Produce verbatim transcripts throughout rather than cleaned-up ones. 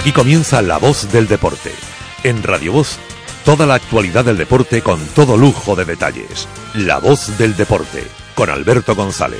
Aquí comienza La Voz del Deporte. En Radio Voz, toda la actualidad del deporte con todo lujo de detalles. La Voz del Deporte, con Alberto González.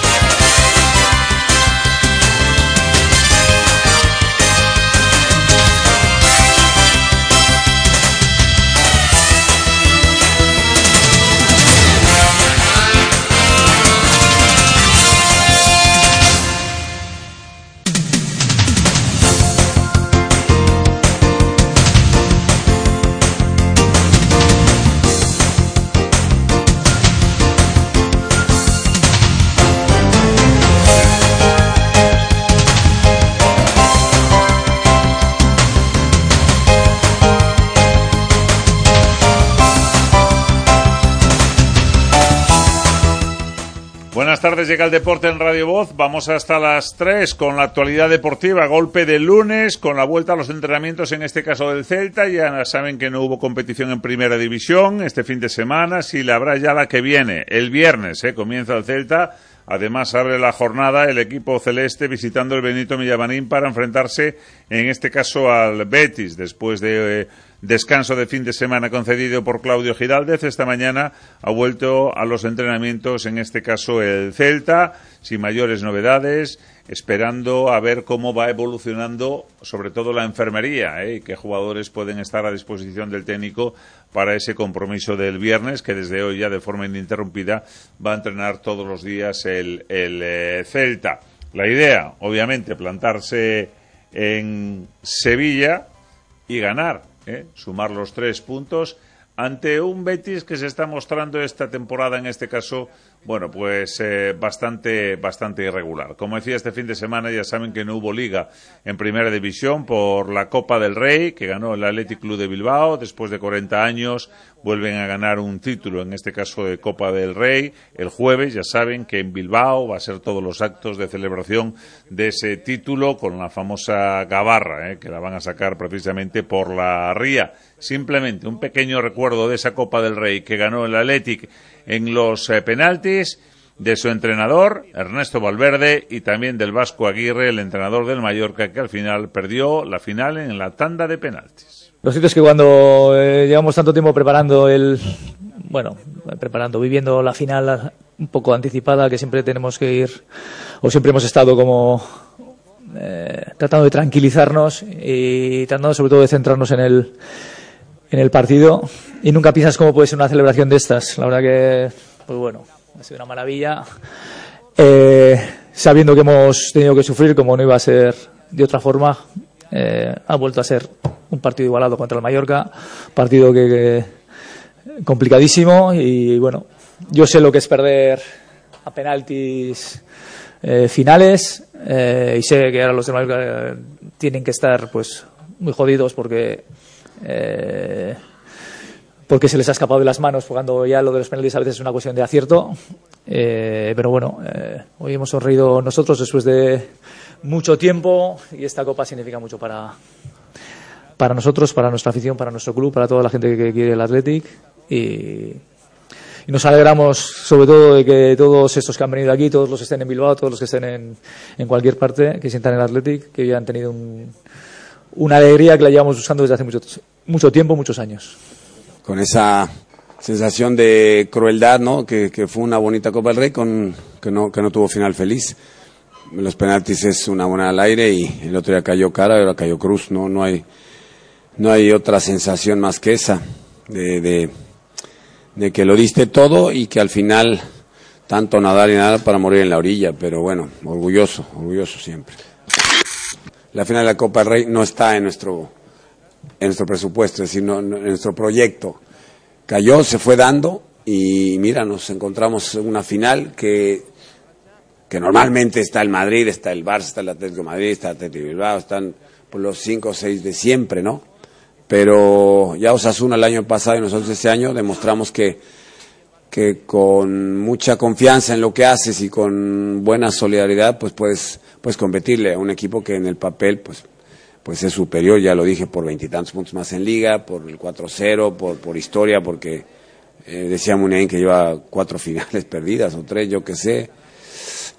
Buenas tardes, llega el deporte en Radio Voz. Vamos hasta las tres con la actualidad deportiva. Golpe de lunes con la vuelta a los entrenamientos, en este caso del Celta. Ya saben que no hubo competición en Primera División este fin de semana. Sí la habrá ya la que viene. El viernes eh, comienza el Celta. Además abre la jornada el equipo celeste visitando el Benito Villamarín para enfrentarse, en este caso, al Betis, después de eh, descanso de fin de semana concedido por Claudio Giraldez. Esta mañana ha vuelto a los entrenamientos, en este caso el Celta, sin mayores novedades, esperando a ver cómo va evolucionando, sobre todo la enfermería, ¿eh? y qué jugadores pueden estar a disposición del técnico para ese compromiso del viernes, que desde hoy ya de forma ininterrumpida va a entrenar todos los días el, el eh, Celta. La idea, obviamente, plantarse en Sevilla y ganar, ¿eh? sumar los tres puntos ante un Betis que se está mostrando esta temporada, en este caso, bueno, pues eh, bastante bastante irregular. Como decía, este fin de semana ya saben que no hubo liga en Primera División por la Copa del Rey, que ganó el Athletic Club de Bilbao. Después de cuarenta años vuelven a ganar un título, en este caso de Copa del Rey. El jueves ya saben que en Bilbao va a ser todos los actos de celebración de ese título con la famosa gabarra, eh, que la van a sacar precisamente por la ría. Simplemente un pequeño recuerdo de esa Copa del Rey que ganó el Athletic en los eh, penaltis, de su entrenador, Ernesto Valverde, y también del Vasco Aguirre, el entrenador del Mallorca, que al final perdió la final en la tanda de penaltis. Lo cierto es que cuando eh, llevamos tanto tiempo preparando el, bueno, preparando, viviendo la final un poco anticipada, que siempre tenemos que ir, o siempre hemos estado como eh, tratando de tranquilizarnos y tratando sobre todo de centrarnos en el en el partido, y nunca piensas cómo puede ser una celebración de estas. La verdad que, pues bueno, ha sido una maravilla, eh, sabiendo que hemos tenido que sufrir, como no iba a ser de otra forma. Eh, ha vuelto a ser un partido igualado contra el Mallorca, partido que, que complicadísimo, y bueno, yo sé lo que es perder a penaltis eh, finales, eh, y sé que ahora los de Mallorca tienen que estar pues muy jodidos porque Eh, porque se les ha escapado de las manos, jugando ya lo de los penaltis a veces es una cuestión de acierto, eh, pero bueno, eh, hoy hemos sonreído nosotros después de mucho tiempo, y esta copa significa mucho para para nosotros, para nuestra afición, para nuestro club, para toda la gente que quiere el Athletic, y, y nos alegramos sobre todo de que todos estos que han venido aquí, todos los que estén en Bilbao, todos los que estén en, en cualquier parte, que sientan el Athletic, que ya han tenido un una alegría que la llevamos usando desde hace mucho, mucho tiempo, muchos años. Con esa sensación de crueldad, ¿no? Que, que fue una bonita Copa del Rey, con, que, no, que no tuvo final feliz. Los penaltis es una moneda al aire, y el otro día cayó Cara, ahora cayó Cruz. No, no hay, no hay otra sensación más que esa, de, de, de que lo diste todo y que al final tanto nadar y nada para morir en la orilla. Pero bueno, orgulloso, orgulloso siempre. La final de la Copa del Rey no está en nuestro en nuestro presupuesto, es decir, no, no, en nuestro proyecto. Cayó, se fue dando, y mira, nos encontramos en una final que que normalmente está el Madrid, está el Barça, está el Atlético de Madrid, está el Atlético de Bilbao, están por los cinco o seis de siempre, ¿no? Pero ya Osasuna el año pasado y nosotros este año demostramos que que con mucha confianza en lo que haces y con buena solidaridad, pues puedes, puedes competirle a un equipo que en el papel pues, pues es superior, ya lo dije, por veintitantos puntos más en liga, por el cuatro cero, por, por historia, porque eh, decía Muniain que lleva cuatro finales perdidas o tres, yo qué sé.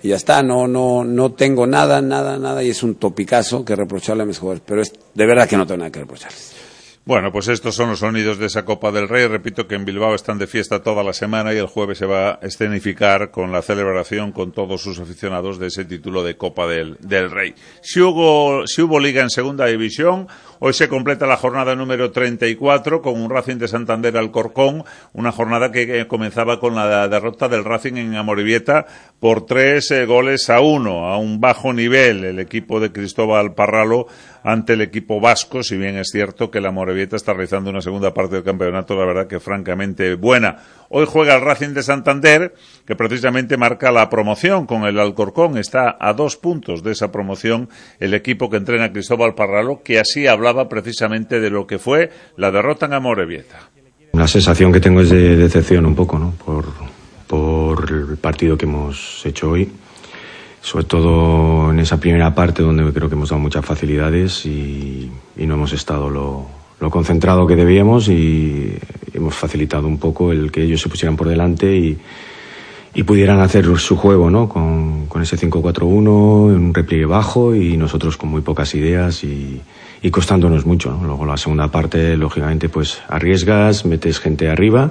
y ya está, no, no, no tengo nada, nada, nada, y es un topicazo que reprocharle a mis jugadores, pero es de verdad que no tengo nada que reprocharles. Bueno, pues estos son los sonidos de esa Copa del Rey. Repito que en Bilbao están de fiesta toda la semana y el jueves se va a escenificar con la celebración con todos sus aficionados de ese título de Copa del, del Rey. Si hubo, si hubo liga en segunda división, hoy se completa la jornada número treinta y cuatro con un Racing de Santander Alcorcón, una jornada que, que comenzaba con la derrota del Racing en Amorebieta por tres eh, goles a uno, a un bajo nivel el equipo de Cristóbal Parralo ante el equipo vasco, si bien es cierto que la Amorebieta está realizando una segunda parte del campeonato, la verdad que francamente buena. Hoy juega el Racing de Santander, que precisamente marca la promoción con el Alcorcón, está a dos puntos de esa promoción el equipo que entrena Cristóbal Parralo, que así hablaba precisamente de lo que fue la derrota en Amorebieta. La sensación que tengo es de decepción un poco, ¿no? Por, por el partido que hemos hecho hoy. Sobre todo en esa primera parte donde creo que hemos dado muchas facilidades y, y no hemos estado lo, lo concentrado que debíamos y hemos facilitado un poco el que ellos se pusieran por delante y, y pudieran hacer su juego, ¿no? Con, con ese cinco cuatro uno, en un repliegue bajo y nosotros con muy pocas ideas y, y costándonos mucho, ¿no? Luego la segunda parte, lógicamente, pues arriesgas, metes gente arriba,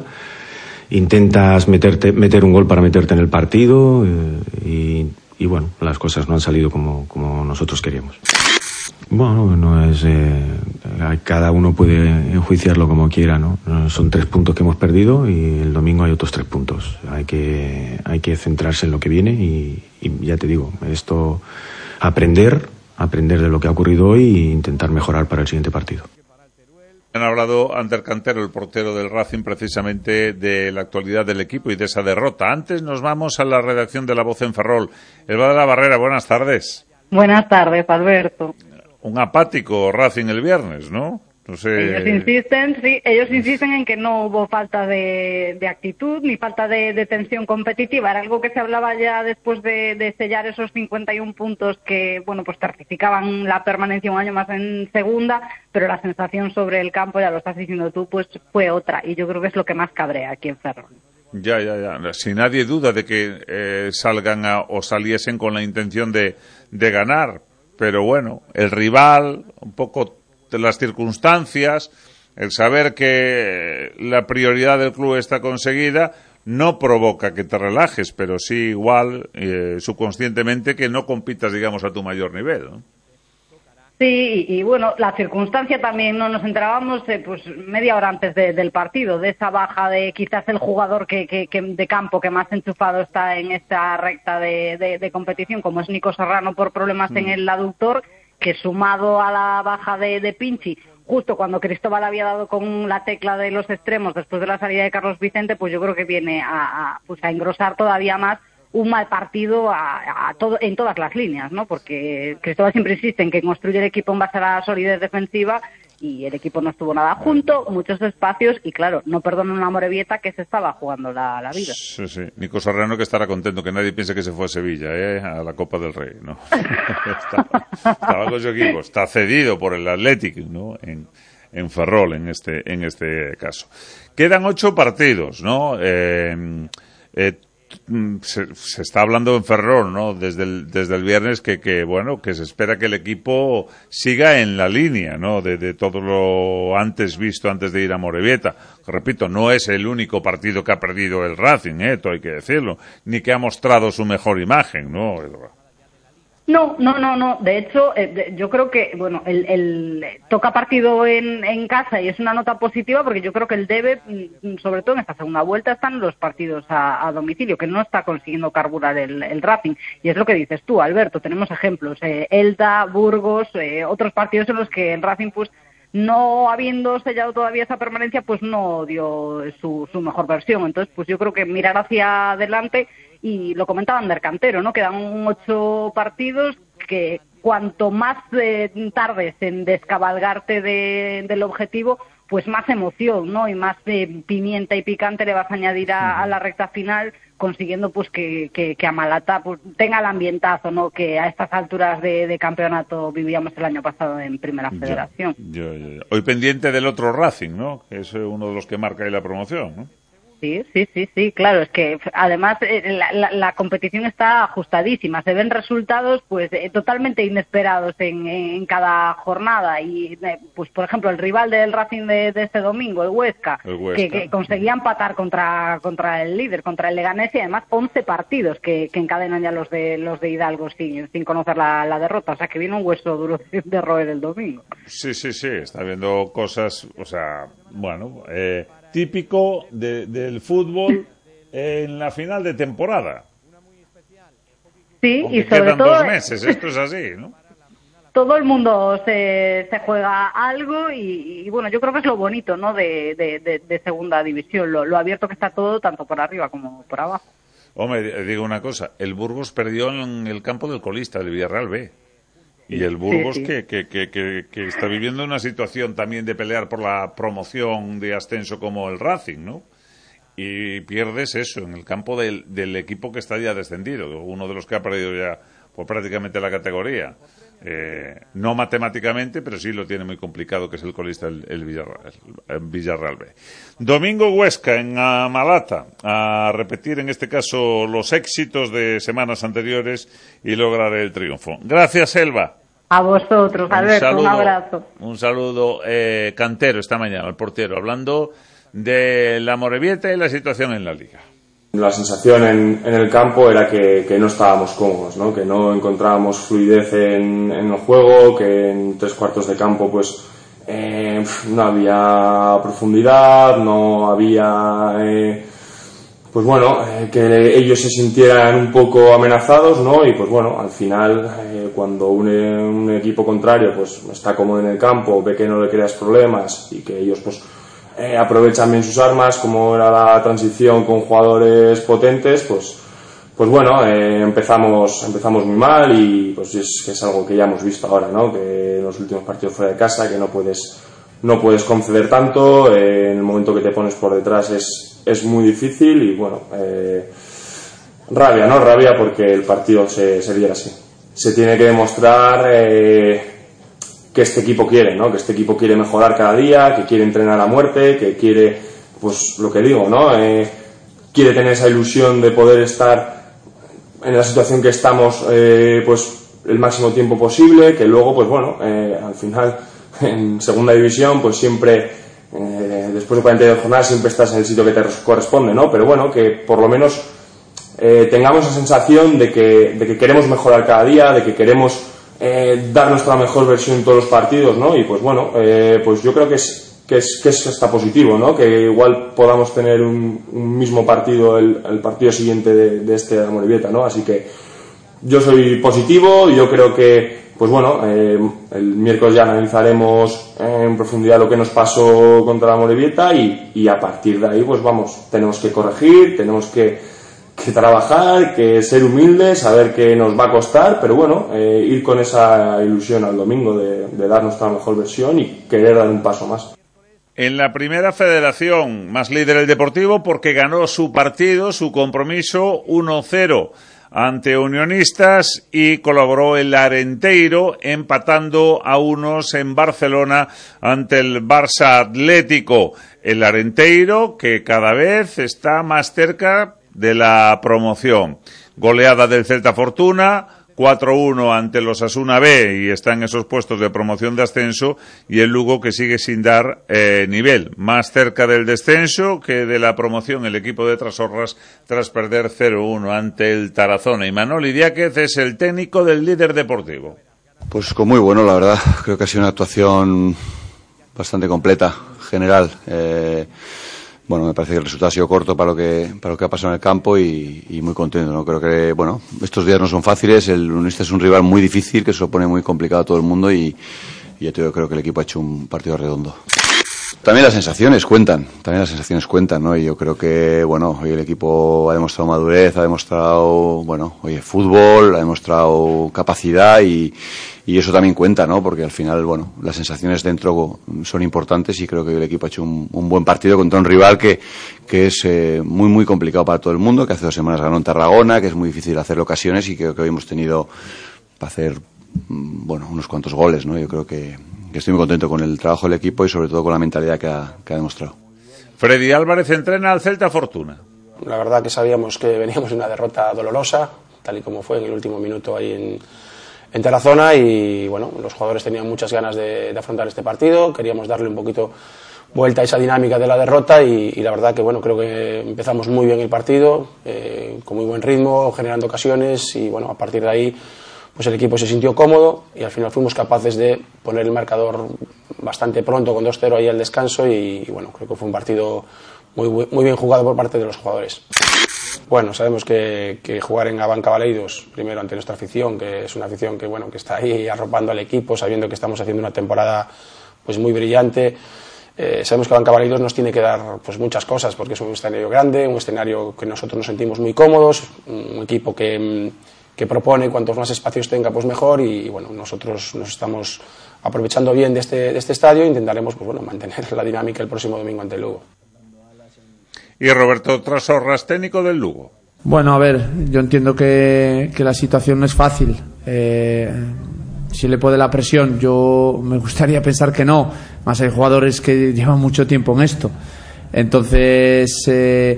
intentas meterte, meter un gol para meterte en el partido eh, y Y bueno, las cosas no han salido como, como nosotros queríamos. Bueno, no es eh, cada uno puede enjuiciarlo como quiera, ¿no? Son tres puntos que hemos perdido y el domingo hay otros tres puntos. Hay que hay que centrarse en lo que viene y, y ya te digo, esto aprender, aprender de lo que ha ocurrido hoy e intentar mejorar para el siguiente partido. Han hablado Ander Cantero, el portero del Racing, precisamente de la actualidad del equipo y de esa derrota. Antes nos vamos a la redacción de La Voz en Ferrol. Elba de la Barrera, buenas tardes. Buenas tardes, Alberto. Un apático Racing el viernes, ¿no? No sé... Ellos insisten, sí, ellos insisten en que no hubo falta de, de actitud ni falta de, de tensión competitiva. Era algo que se hablaba ya después de, de sellar esos cincuenta y un puntos que, bueno, pues certificaban la permanencia un año más en segunda, pero la sensación sobre el campo, ya lo estás diciendo tú, pues fue otra. Y yo creo que es lo que más cabrea aquí en Ferrol. Ya, ya, ya. Si nadie duda de que eh, salgan a, o saliesen con la intención de, de ganar, pero bueno, el rival, un poco de las circunstancias, el saber que la prioridad del club está conseguida, no provoca que te relajes, pero sí igual, eh, subconscientemente, que no compitas, digamos, a tu mayor nivel, ¿no? Sí, y, y bueno, la circunstancia también, no nos enterábamos eh, pues media hora antes de, del partido, de esa baja de quizás el jugador que, que, que de campo que más enchufado está en esta recta de, de, de competición, como es Nico Serrano por problemas mm. en el aductor, que sumado a la baja de, de Pinchi, justo cuando Cristóbal había dado con la tecla de los extremos después de la salida de Carlos Vicente, pues yo creo que viene a, a, pues a engrosar todavía más un mal partido a, a todo, en todas las líneas, ¿no? Porque Cristóbal siempre insiste en que construye el equipo en base a la solidez defensiva y el equipo no estuvo nada junto, muchos espacios y claro, no perdona una Amorebieta que se estaba jugando la, la vida. Sí, sí. Nico Serrano que estará contento, que nadie piense que se fue a Sevilla, ¿eh? A la Copa del Rey, ¿no? estaba, estaba con su equipo, está cedido por el Athletic, ¿no? En, en Ferrol, en este, en este caso. Quedan ocho partidos, ¿no? Eh, eh, Se, se está hablando en Ferrol, ¿no? Desde el, desde el viernes que, que, bueno, que se espera que el equipo siga en la línea, ¿no? De, de todo lo antes visto antes de ir a Amorebieta. Repito, no es el único partido que ha perdido el Racing, ¿eh? Todo hay que decirlo. Ni que ha mostrado su mejor imagen, ¿no? No, no, no, no. De hecho, eh, de, yo creo que, bueno, el, el toca partido en, en casa y es una nota positiva porque yo creo que el debe, sobre todo en esta segunda vuelta, están los partidos a, a domicilio, que no está consiguiendo carburar el, el Racing. Y es lo que dices tú, Alberto. Tenemos ejemplos. Eh, Elda, Burgos, eh, otros partidos en los que el Racing, pues, no habiendo sellado todavía esa permanencia, pues no dio su, su mejor versión. Entonces, pues yo creo que mirar hacia adelante, y lo comentaba Ander Cantero, ¿no? Quedan ocho partidos que cuanto más eh, tardes en descabalgarte de, del objetivo, pues más emoción, ¿no? Y más eh, pimienta y picante le vas a añadir a, a la recta final, consiguiendo pues que, que, que Amalata pues, tenga el ambientazo, ¿no? Que a estas alturas de, de campeonato vivíamos el año pasado en Primera Federación. Yo, yo, yo. Hoy pendiente del otro Racing, ¿no? Que es uno de los que marca ahí la promoción, ¿no? Sí, sí, sí, sí, claro, es que además la, la, la competición está ajustadísima, se ven resultados pues eh, totalmente inesperados en, en cada jornada y eh, pues por ejemplo el rival del Racing de, de este domingo, el Huesca, el Huesca. Que, que conseguía empatar contra contra el líder, contra el Leganés y además once partidos que, que encadenan ya los de los de Hidalgo sin, sin conocer la, la derrota, o sea que viene un hueso duro de roer el domingo. Sí, sí, sí, está viendo cosas, o sea, bueno, eh, típico de, del fútbol en la final de temporada. Sí, aunque y sobre quedan todo dos meses, esto es así, ¿no? Todo el mundo se, se juega algo y, y bueno, yo creo que es lo bonito, ¿no? De, de, de, de segunda división, lo, lo abierto que está todo, tanto por arriba como por abajo. Hombre, digo una cosa, el Burgos perdió en el campo del colista, del Villarreal B. Y el Burgos, sí, sí. Que, que, que, que, que está viviendo una situación también de pelear por la promoción de ascenso como el Racing, ¿no? Y pierdes eso en el campo del, del equipo que está ya descendido, uno de los que ha perdido ya por prácticamente la categoría. Eh, no matemáticamente, pero sí lo tiene muy complicado, que es el colista, el, el, Villarreal, el Villarreal B. Domingo Huesca en Malata, a repetir en este caso los éxitos de semanas anteriores y lograr el triunfo. Gracias, Elba. A vosotros, Alberto, un, saludo, un abrazo. Un saludo, eh, Cantero, esta mañana, el portero, hablando de la Amorebieta y la situación en la Liga. La sensación en, en el campo era que, que no estábamos cómodos, ¿no? Que no encontrábamos fluidez en, en el juego, que en tres cuartos de campo pues eh, no había profundidad, no había eh, pues bueno, eh, que ellos se sintieran un poco amenazados, ¿no? Y pues bueno, al final eh, cuando un, un equipo contrario pues está cómodo en el campo, ve que no le creas problemas y que ellos pues Eh, aprovechan bien sus armas, como era la transición con jugadores potentes, pues pues bueno, eh, empezamos empezamos muy mal y pues es que es algo que ya hemos visto ahora, ¿no? Que en los últimos partidos fuera de casa que no puedes no puedes conceder tanto, eh, en el momento que te pones por detrás es es muy difícil y bueno, eh, rabia, ¿no? Rabia porque el partido se, se diera así. Se tiene que demostrar eh, que este equipo quiere, ¿no? Que este equipo quiere mejorar cada día, que quiere entrenar a muerte, que quiere, pues lo que digo, ¿no? Eh, quiere tener esa ilusión de poder estar en la situación que estamos, eh, pues el máximo tiempo posible, que luego, pues bueno, eh, al final en segunda división, pues siempre, eh, después de cuarenta y dos jornadas, siempre estás en el sitio que te corresponde, ¿no? Pero bueno, que por lo menos eh, tengamos esa sensación de que, de que queremos mejorar cada día, de que queremos Eh, dar nuestra mejor versión en todos los partidos, ¿no? Y pues bueno, eh, pues yo creo que es que es que es hasta positivo, ¿no? Que igual podamos tener un, un mismo partido el, el partido siguiente de, de este Amorebieta, ¿no? Así que yo soy positivo y yo creo que pues bueno, eh, el miércoles ya analizaremos en profundidad lo que nos pasó contra la Amorebieta y, y a partir de ahí pues vamos, tenemos que corregir, tenemos que que trabajar, que ser humildes, saber que nos va a costar, pero bueno, eh, ir con esa ilusión al domingo de, de dar nuestra mejor versión y querer dar un paso más. En la primera federación, más líder el Deportivo porque ganó su partido, su compromiso uno cero ante Unionistas y colaboró el Arenteiro empatando a unos en Barcelona ante el Barça Atlético. El Arenteiro que cada vez está más cerca de la promoción. Goleada del Celta Fortuna, cuatro uno ante los Osasuna B y está en esos puestos de promoción de ascenso, y el Lugo que sigue sin dar eh, nivel, más cerca del descenso que de la promoción el equipo de Trasorras tras perder cero uno ante el Tarazona. Y Manoli Diáquez es el técnico del líder deportivo. Pues con muy bueno, la verdad, creo que ha sido una actuación bastante completa, general. eh Bueno, me parece que el resultado ha sido corto para lo que para lo que ha pasado en el campo y, y muy contento, ¿no? Creo que, bueno, estos días no son fáciles, el Unionistas es un rival muy difícil que se lo pone muy complicado a todo el mundo y, y yo creo que el equipo ha hecho un partido redondo. También las sensaciones cuentan, también las sensaciones cuentan, ¿no? Y yo creo que, bueno, hoy el equipo ha demostrado madurez, ha demostrado, bueno, oye, fútbol, ha demostrado capacidad y, y eso también cuenta, ¿no? Porque al final, bueno, las sensaciones dentro son importantes y creo que el equipo ha hecho un, un buen partido contra un rival que, que es eh, muy, muy complicado para todo el mundo, que hace dos semanas ganó en Tarragona, que es muy difícil hacer ocasiones y creo que hoy hemos tenido para hacer, bueno, unos cuantos goles, ¿no? Yo creo que que estoy muy contento con el trabajo del equipo y sobre todo con la mentalidad que ha, que ha demostrado. Freddy Álvarez entrena al Celta Fortuna. La verdad que sabíamos que veníamos de una derrota dolorosa, tal y como fue en el último minuto ahí en, en Tarazona, y bueno, los jugadores tenían muchas ganas de, de afrontar este partido, queríamos darle un poquito vuelta a esa dinámica de la derrota y, y la verdad que bueno, creo que empezamos muy bien el partido, eh, con muy buen ritmo, generando ocasiones y bueno, a partir de ahí pues el equipo se sintió cómodo y al final fuimos capaces de poner el marcador bastante pronto con dos cero ahí al descanso y, y bueno, creo que fue un partido muy, muy bien jugado por parte de los jugadores. Bueno, sabemos que, que jugar en Abanca Baleidos, primero ante nuestra afición, que es una afición que bueno, que está ahí arropando al equipo, sabiendo que estamos haciendo una temporada pues muy brillante. Eh, sabemos que Abanca Baleidos nos tiene que dar pues muchas cosas porque es un escenario grande, un escenario que nosotros nos sentimos muy cómodos, un equipo que, que propone cuantos más espacios tenga pues mejor y, y bueno, nosotros nos estamos aprovechando bien de este, de este estadio e intentaremos pues bueno, mantener la dinámica el próximo domingo ante el Lugo. Y Roberto Trasorras, técnico del Lugo. Bueno, a ver, yo entiendo que, que la situación no es fácil. Eh, si le puede la presión, yo me gustaría pensar que no, más hay jugadores que llevan mucho tiempo en esto. Entonces, eh,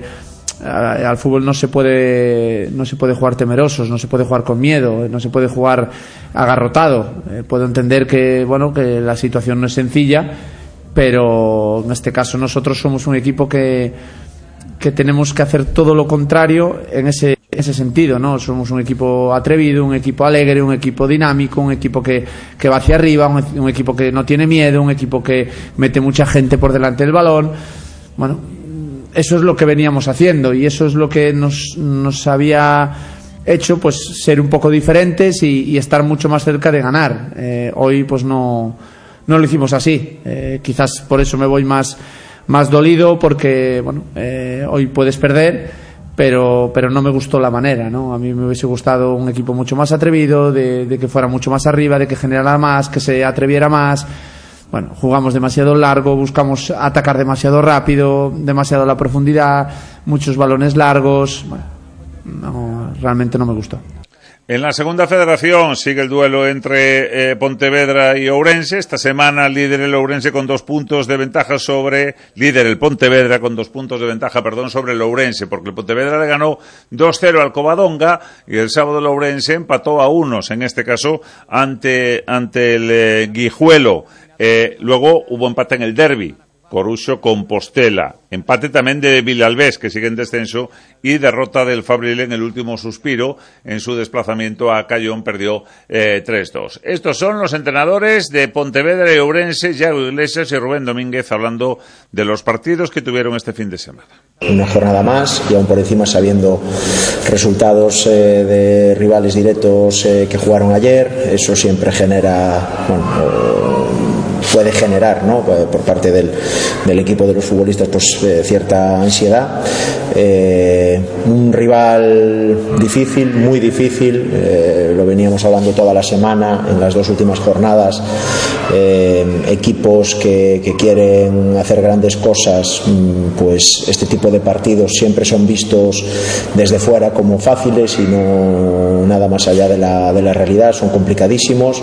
al fútbol no se puede no se puede jugar temerosos, no se puede jugar con miedo, no se puede jugar agarrotado. Eh, puedo entender que bueno que la situación no es sencilla, pero en este caso nosotros somos un equipo que que tenemos que hacer todo lo contrario en ese, ese sentido, ¿no? Somos un equipo atrevido, un equipo alegre, un equipo dinámico, un equipo que, que va hacia arriba, un, un equipo que no tiene miedo, un equipo que mete mucha gente por delante del balón. Bueno, eso es lo que veníamos haciendo y eso es lo que nos, nos había hecho pues ser un poco diferentes y, y estar mucho más cerca de ganar. Eh, hoy pues no, no lo hicimos así. Eh, quizás por eso me voy más más dolido porque bueno eh, hoy puedes perder pero pero no me gustó la manera, ¿no? A mí me hubiese gustado un equipo mucho más atrevido, de, de que fuera mucho más arriba, de que generara más, que se atreviera más. Bueno, jugamos demasiado largo, buscamos atacar demasiado rápido, demasiado a la profundidad, muchos balones largos. Bueno, no, realmente no me gustó. En la segunda federación sigue el duelo entre eh, Pontevedra y Ourense. Esta semana líder el Ourense con dos puntos de ventaja sobre... Líder el Pontevedra con dos puntos de ventaja, perdón, sobre el Ourense, porque el Pontevedra le ganó dos cero al Covadonga y el sábado el Ourense empató a unos, en este caso, ante, ante el eh, Guijuelo. Eh, luego hubo empate en el derbi. Coruso Compostela, empate también de Vilalbés, que sigue en descenso, y derrota del Fabril en el último suspiro, en su desplazamiento a Cayón, perdió eh, tres dos. Estos son los entrenadores de Pontevedra y Ourense, Yago Iglesias y Rubén Domínguez, hablando de los partidos que tuvieron este fin de semana. Una jornada más y aún por encima sabiendo resultados eh, de rivales directos eh, que jugaron ayer, eso siempre genera, bueno, eh, puede generar, ¿no?, por parte del, del equipo de los futbolistas pues eh, cierta ansiedad. Eh, un rival difícil, muy difícil, eh, lo veníamos hablando toda la semana en las dos últimas jornadas. Eh, equipos que, que quieren hacer grandes cosas, pues este tipo de partidos siempre son vistos desde fuera como fáciles y no nada más allá de la, de la realidad, son complicadísimos.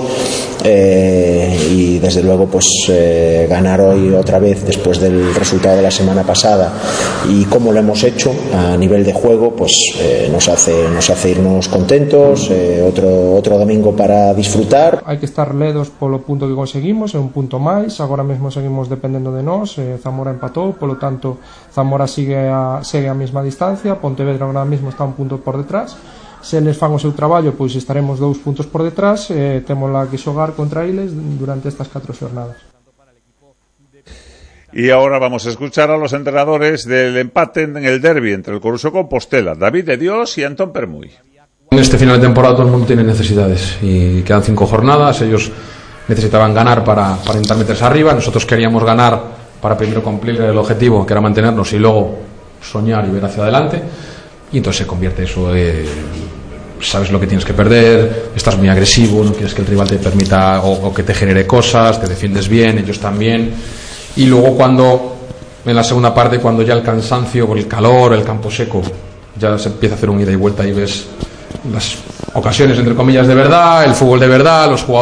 Eh, y desde luego pues eh, ganar hoy otra vez después del resultado de la semana pasada y cómo lo hemos hecho a nivel de juego pues eh, nos hace nos hace irnos contentos. eh, otro outro domingo para disfrutar. Hai que estar ledos polo punto que conseguimos, é un punto máis, agora mesmo seguimos dependendo de nós. eh, Zamora empatou, polo tanto Zamora sigue a, segue a mesma distancia, Pontevedra agora mesmo está un punto por detrás. Se eles fan o seu traballo, pois estaremos dous puntos por detrás. eh, Temos lá que xogar contra eles durante estas catro xornadas. Y ahora vamos a escuchar a los entrenadores del empate en el derbi entre el Coruso Compostela, David de Dios y Antón Permuy. En este final de temporada todo el mundo tiene necesidades y quedan cinco jornadas. Ellos necesitaban ganar para, para intentar meterse arriba, nosotros queríamos ganar para primero cumplir el objetivo, que era mantenernos, y luego soñar y ver hacia adelante. Y entonces se convierte eso, eh, sabes lo que tienes que perder, estás muy agresivo, no quieres que el rival te permita o, o que te genere cosas, te defiendes bien, ellos también. Y luego cuando en la segunda parte, cuando ya el cansancio, el calor, el campo seco, ya se empieza a hacer un ida y vuelta y ves las ocasiones entre comillas de verdad, el fútbol de verdad, los jugadores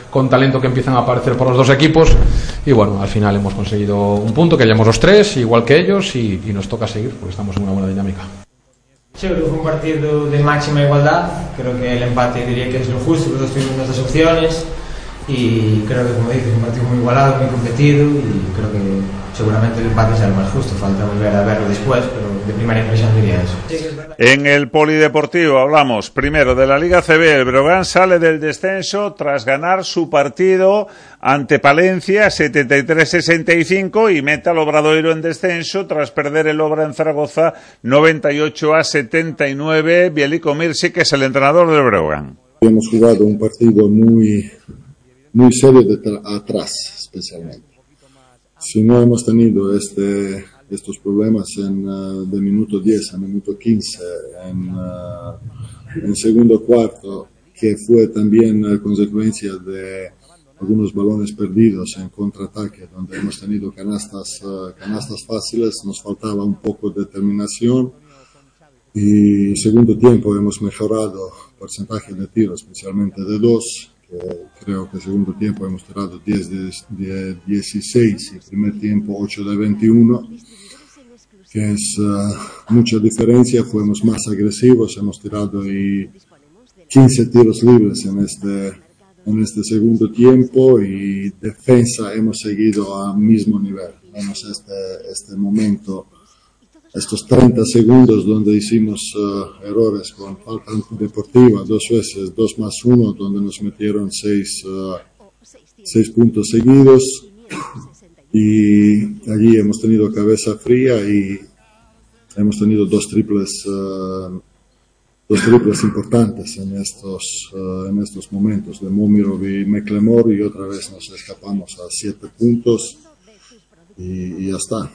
con talento que empiezan a aparecer por los dos equipos y bueno, al final hemos conseguido un punto, que llevamos los tres, igual que ellos y, y nos toca seguir porque estamos en una buena dinámica. Sí, creo que fue un partido de máxima igualdad, creo que el empate diría que es lo justo, los dos tuvimos nuestras opciones y creo que, como dices, un partido muy igualado, muy competido y creo que seguramente el empate será el más justo, falta volver a verlo después, pero de primera impresión diría eso. En el Polideportivo hablamos primero de la Liga C B. El Breogán sale del descenso tras ganar su partido ante Palencia setenta y tres sesenta y cinco y mete al Obradoiro en descenso tras perder el Obra en Zaragoza noventa y ocho a setenta y nueve. Bieliko Mirsi, que es el entrenador del Breogán. Hemos jugado un partido muy, muy serio de atrás, especialmente. Si no hemos tenido este, estos problemas en, uh, de minuto diez a minuto quince, en, uh, en segundo cuarto, que fue también uh, consecuencia de algunos balones perdidos en contraataque, donde hemos tenido canastas, uh, canastas fáciles, nos faltaba un poco de determinación. Y en segundo tiempo hemos mejorado el porcentaje de tiros, especialmente de dos. Que creo que el segundo tiempo hemos tirado diez de dieciséis y el primer tiempo ocho de veintiuno, que es uh, mucha diferencia. Fuimos más agresivos, hemos tirado y quince tiros libres en este, en este segundo tiempo y defensa hemos seguido al mismo nivel. Vemos este, este momento, estos treinta segundos donde hicimos uh, errores con falta antideportiva, dos veces, dos más uno, donde nos metieron seis, uh, seis puntos seguidos. Y allí hemos tenido cabeza fría y hemos tenido dos triples, uh, dos triples importantes en estos, uh, en estos momentos, de Momirov y Meklemor, y otra vez nos escapamos a siete puntos y, y ya está.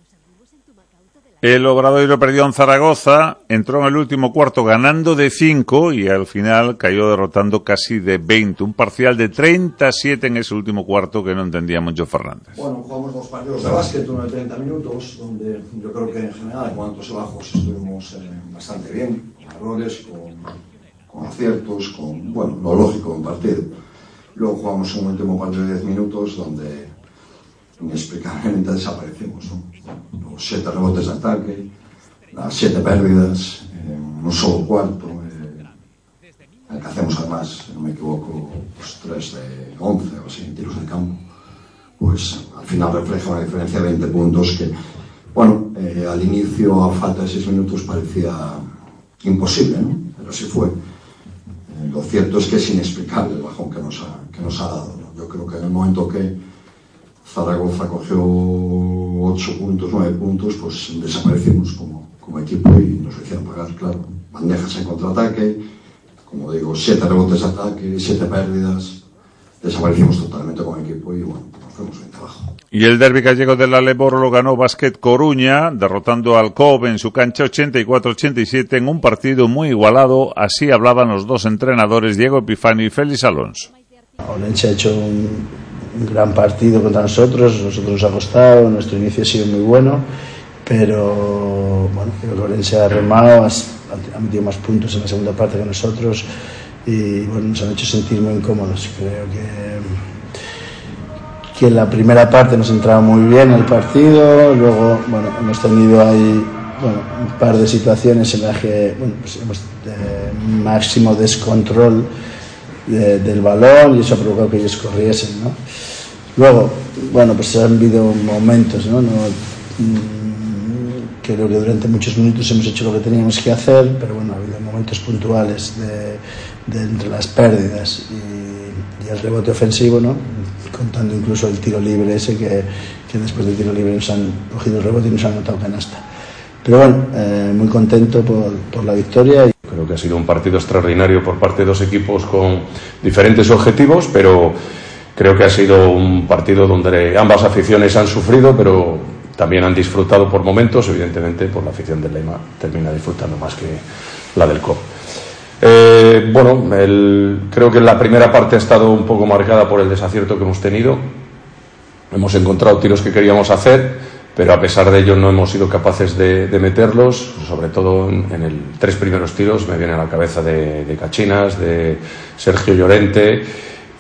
El Obradoiro perdió en Zaragoza, entró en el último cuarto ganando de cinco y al final cayó derrotando casi de veinte. Un parcial de treinta a siete en ese último cuarto que no entendía Moncho Fernández. Bueno, jugamos dos partidos de básquet, uno de treinta minutos, donde yo creo que en general, en cuantos y bajos, estuvimos eh, bastante bien, con errores, con, con aciertos, con, bueno, lo lógico en partido. Luego jugamos un último partido de diez minutos, donde inexplicablemente desaparecimos, ¿no? Los siete rebotes de ataque, las siete pérdidas, eh, un solo cuarto, eh, el que hacemos además, si no me equivoco, pues tres de once o así, tiros de campo, pues al final refleja una diferencia de veinte puntos que, bueno, eh, al inicio, a falta de seis minutos, parecía imposible, ¿no? Pero así fue. Eh, lo cierto es que es inexplicable el bajón que nos ha, que nos ha dado, ¿no? Yo creo que en el momento que Zaragoza cogió ocho puntos, nueve puntos, pues desaparecimos como, como equipo y nos hicieron pagar, claro, bandejas en contraataque, como digo, siete rebotes de ataque, siete pérdidas, desaparecimos totalmente como equipo y bueno, nos fuimos bien abajo. Y el derbi gallego del Alebor lo ganó Básquet Coruña, derrotando al C O B en su cancha ochenta y cuatro a ochenta y siete en un partido muy igualado. Así hablaban los dos entrenadores, Diego Epifani y Félix Alonso. Olense ha hecho un un gran partido contra nosotros, nosotros nos ha costado, nuestro inicio ha sido muy bueno, pero bueno, creo que Orense ha remado, ha metido más puntos en la segunda parte que nosotros y bueno, nos han hecho sentir muy incómodos. Creo que, que en la primera parte nos entraba muy bien el partido, luego bueno, hemos tenido ahí bueno, un par de situaciones en las que bueno, pues hemos eh, máximo descontrol De, del balón y eso ha provocado que ellos corriesen, ¿no? Luego, bueno, pues han habido momentos, ¿no? No mmm, creo que durante muchos minutos hemos hecho lo que teníamos que hacer, pero bueno, ha habido momentos puntuales de, de entre las pérdidas y, y el rebote ofensivo, ¿no? Contando incluso el tiro libre ese que, que después del tiro libre nos han cogido el rebote y nos han anotado canasta. Pero bueno, eh, muy contento por, por la victoria. Creo que ha sido un partido extraordinario por parte de dos equipos con diferentes objetivos, pero creo que ha sido un partido donde ambas aficiones han sufrido, pero también han disfrutado por momentos. Evidentemente, por la afición del Lema termina disfrutando más que la del C O B. Eh, bueno, el, creo que la primera parte ha estado un poco marcada por el desacierto que hemos tenido. Hemos encontrado tiros que queríamos hacer, pero a pesar de ello no hemos sido capaces de, de meterlos, sobre todo en, en el tres primeros tiros me viene a la cabeza de, de Cachinas, de Sergio Llorente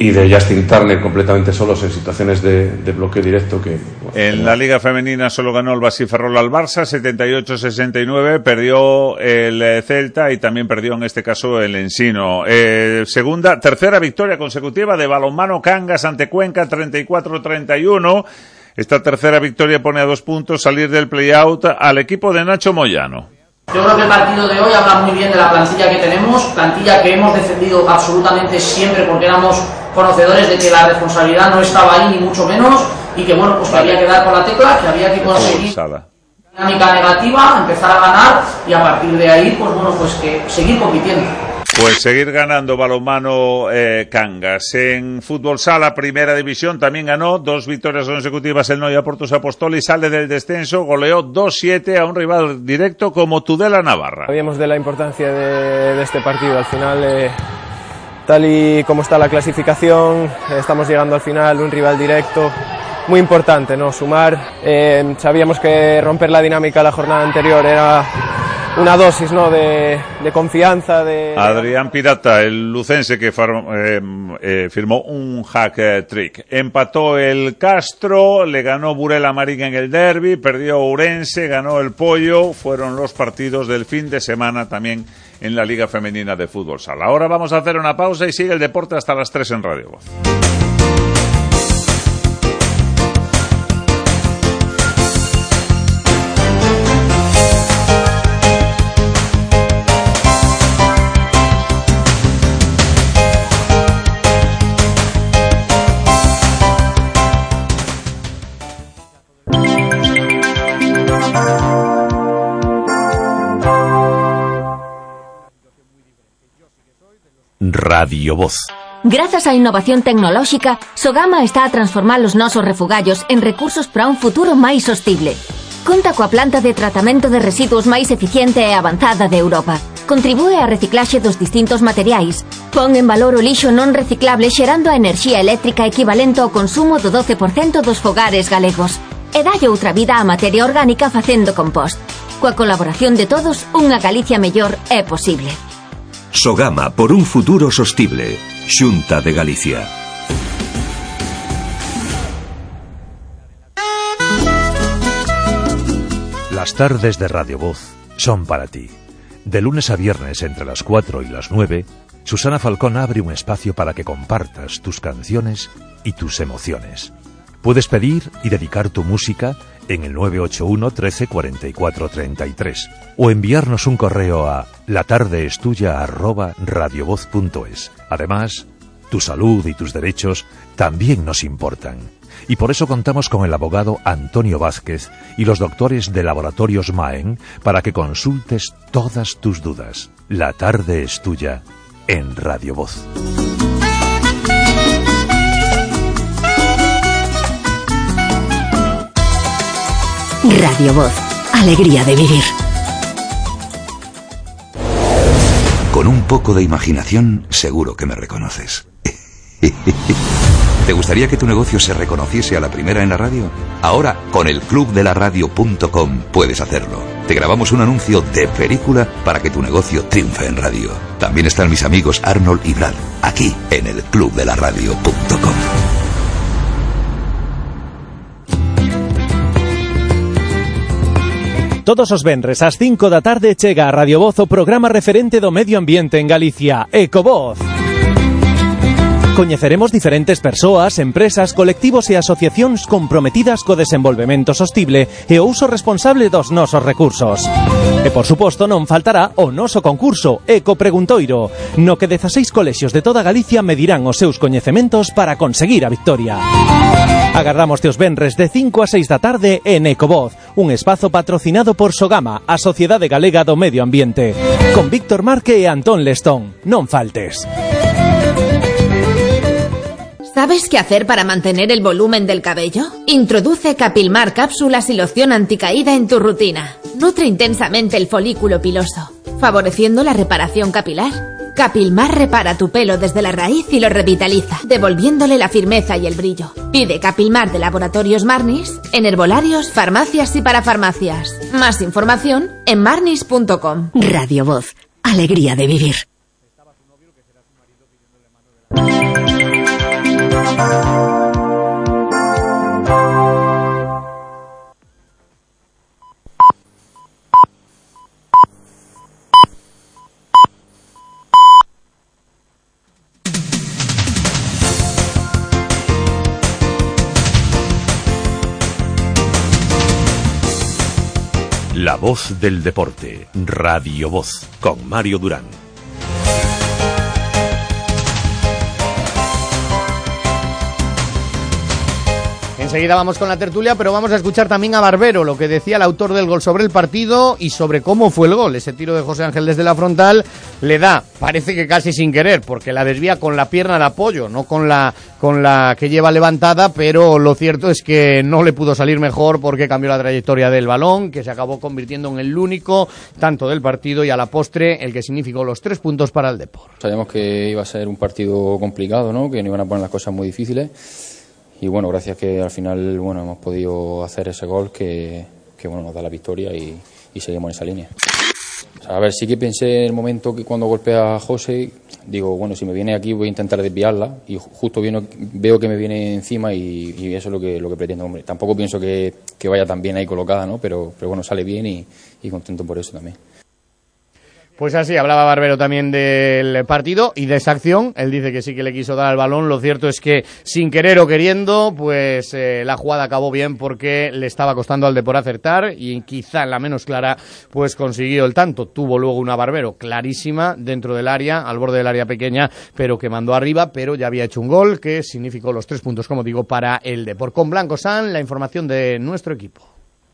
y de Justin Turner completamente solos en situaciones de, de bloqueo directo. Que bueno, en la Liga Femenina solo ganó el Basí Ferrol al Barça, setenta y ocho a sesenta y nueve, perdió el Celta y también perdió en este caso el Ensino. Eh, segunda, tercera victoria consecutiva de Balonmano Cangas ante Cuenca, treinta y cuatro a treinta y uno. Esta tercera victoria pone a dos puntos salir del play-out al equipo de Nacho Moyano. Yo creo que el partido de hoy habla muy bien de la plantilla que tenemos, plantilla que hemos defendido absolutamente siempre porque éramos conocedores de que la responsabilidad no estaba ahí ni mucho menos y que bueno, pues que había que dar con la tecla, que había que conseguir una dinámica negativa, empezar a ganar y a partir de ahí pues bueno, pues que seguir compitiendo. Pues seguir ganando balonmano eh, Cangas. En fútbol sala, primera división, también ganó dos victorias consecutivas el Noia Portus Apostoli, sale del descenso, goleó dos siete a un rival directo como Tudela Navarra. Sabíamos de la importancia de, de este partido, al final, eh, tal y como está la clasificación, eh, estamos llegando al final, un rival directo, muy importante, ¿no? Sumar, eh, sabíamos que romper la dinámica de la jornada anterior era una dosis, ¿no?, de, de confianza. De Adrián Pirata, el lucense que far, eh, eh, firmó un hack trick. Empató el Castro, le ganó Burela Marín en el derbi, perdió Ourense, ganó el Pollo. Fueron los partidos del fin de semana también en la Liga Femenina de Fútbol Sala. Ahora vamos a hacer una pausa y sigue el deporte hasta las tres en Radio Voz. Radio Voz. Grazas á innovación tecnolóxica, Sogama está a transformar os nosos refugallos en recursos para un futuro máis sostible. Conta coa planta de tratamento de residuos máis eficiente e avanzada de Europa. Contribúe á reciclaxe dos distintos materiais. Pon en valor o lixo non reciclable xerando a enerxía eléctrica equivalente ao consumo do doce por cento dos fogares galegos. E dalle outra vida á materia orgánica facendo compost. Coa colaboración de todos, unha Galicia mellor é posible. Sogama por un futuro sostible. Xunta de Galicia. Las tardes de Radio Voz son para ti. De lunes a viernes entre las cuatro y las nueve, Susana Falcón abre un espacio para que compartas tus canciones y tus emociones. Puedes pedir y dedicar tu música en el nueve ocho uno, trece, cuarenta y cuatro, treinta y tres o enviarnos un correo a latardeestuya arroba radiovoz punto es. Además, tu salud y tus derechos también nos importan. Y por eso contamos con el abogado Antonio Vázquez y los doctores de Laboratorios Maen para que consultes todas tus dudas. La tarde es tuya en Radio Voz. Radio Voz, alegría de vivir. Con un poco de imaginación, seguro que me reconoces. ¿Te gustaría que tu negocio se reconociese a la primera en la radio? Ahora, con el club de la radio punto com puedes hacerlo. Te grabamos un anuncio de película para que tu negocio triunfe en radio. También están mis amigos Arnold y Brad, aquí en el club de la radio punto com. Todos os venres ás cinco da tarde chega a Radio Voz o programa referente do medio ambiente en Galicia, Ecovoz. Coñeceremos diferentes persoas, empresas, colectivos e asociacións comprometidas co desenvolvemento sostible e o uso responsable dos nosos recursos. E, por suposto, non faltará o noso concurso Eco Preguntoiro, no que dezaseis colexios de toda Galicia medirán os seus coñecementos para conseguir a victoria. Agardamos os venres de cinco a seis da tarde en Ecovoz, un espazo patrocinado por Sogama, a Sociedade Galega do Medio Ambiente, con Víctor Marque e Antón Lestón. Non faltes. ¿Sabes qué hacer para mantener el volumen del cabello? Introduce Capilmar cápsulas y loción anticaída en tu rutina. Nutre intensamente el folículo piloso, favoreciendo la reparación capilar. Capilmar repara tu pelo desde la raíz y lo revitaliza, devolviéndole la firmeza y el brillo. Pide Capilmar de Laboratorios Marnis en herbolarios, farmacias y parafarmacias. Más información en marnis punto com. Radio Voz, alegría de vivir. La voz del deporte, Radio Voz, con Mario Durán. Enseguida vamos con la tertulia, pero vamos a escuchar también a Barbero, lo que decía el autor del gol sobre el partido y sobre cómo fue el gol. Ese tiro de José Ángel desde la frontal le da, parece que casi sin querer, porque la desvía con la pierna de apoyo, no con la con la que lleva levantada, pero lo cierto es que no le pudo salir mejor porque cambió la trayectoria del balón, que se acabó convirtiendo en el único tanto del partido y a la postre el que significó los tres puntos para el Depor. Sabíamos que iba a ser un partido complicado, ¿no? Que no iban a poner las cosas muy difíciles. Y bueno, gracias que al final bueno hemos podido hacer ese gol que, que bueno nos da la victoria y, y seguimos en esa línea. O sea, a ver, sí que pensé en el momento que cuando golpea a José, digo, bueno, si me viene aquí voy a intentar desviarla y justo viene, veo que me viene encima y, y eso es lo que, lo que pretendo. Hombre, tampoco pienso que, que vaya tan bien ahí colocada, ¿no? Pero, pero bueno, sale bien y, y contento por eso también. Pues así, hablaba Barbero también del partido y de esa acción. Él dice que sí que le quiso dar al balón. Lo cierto es que, sin querer o queriendo, pues eh, la jugada acabó bien porque le estaba costando al Depor acertar y quizá la menos clara, pues consiguió el tanto. Tuvo luego una Barbero clarísima dentro del área, al borde del área pequeña, pero que mandó arriba, pero ya había hecho un gol que significó los tres puntos, como digo, para el Depor. Con Blanco San, la información de nuestro equipo.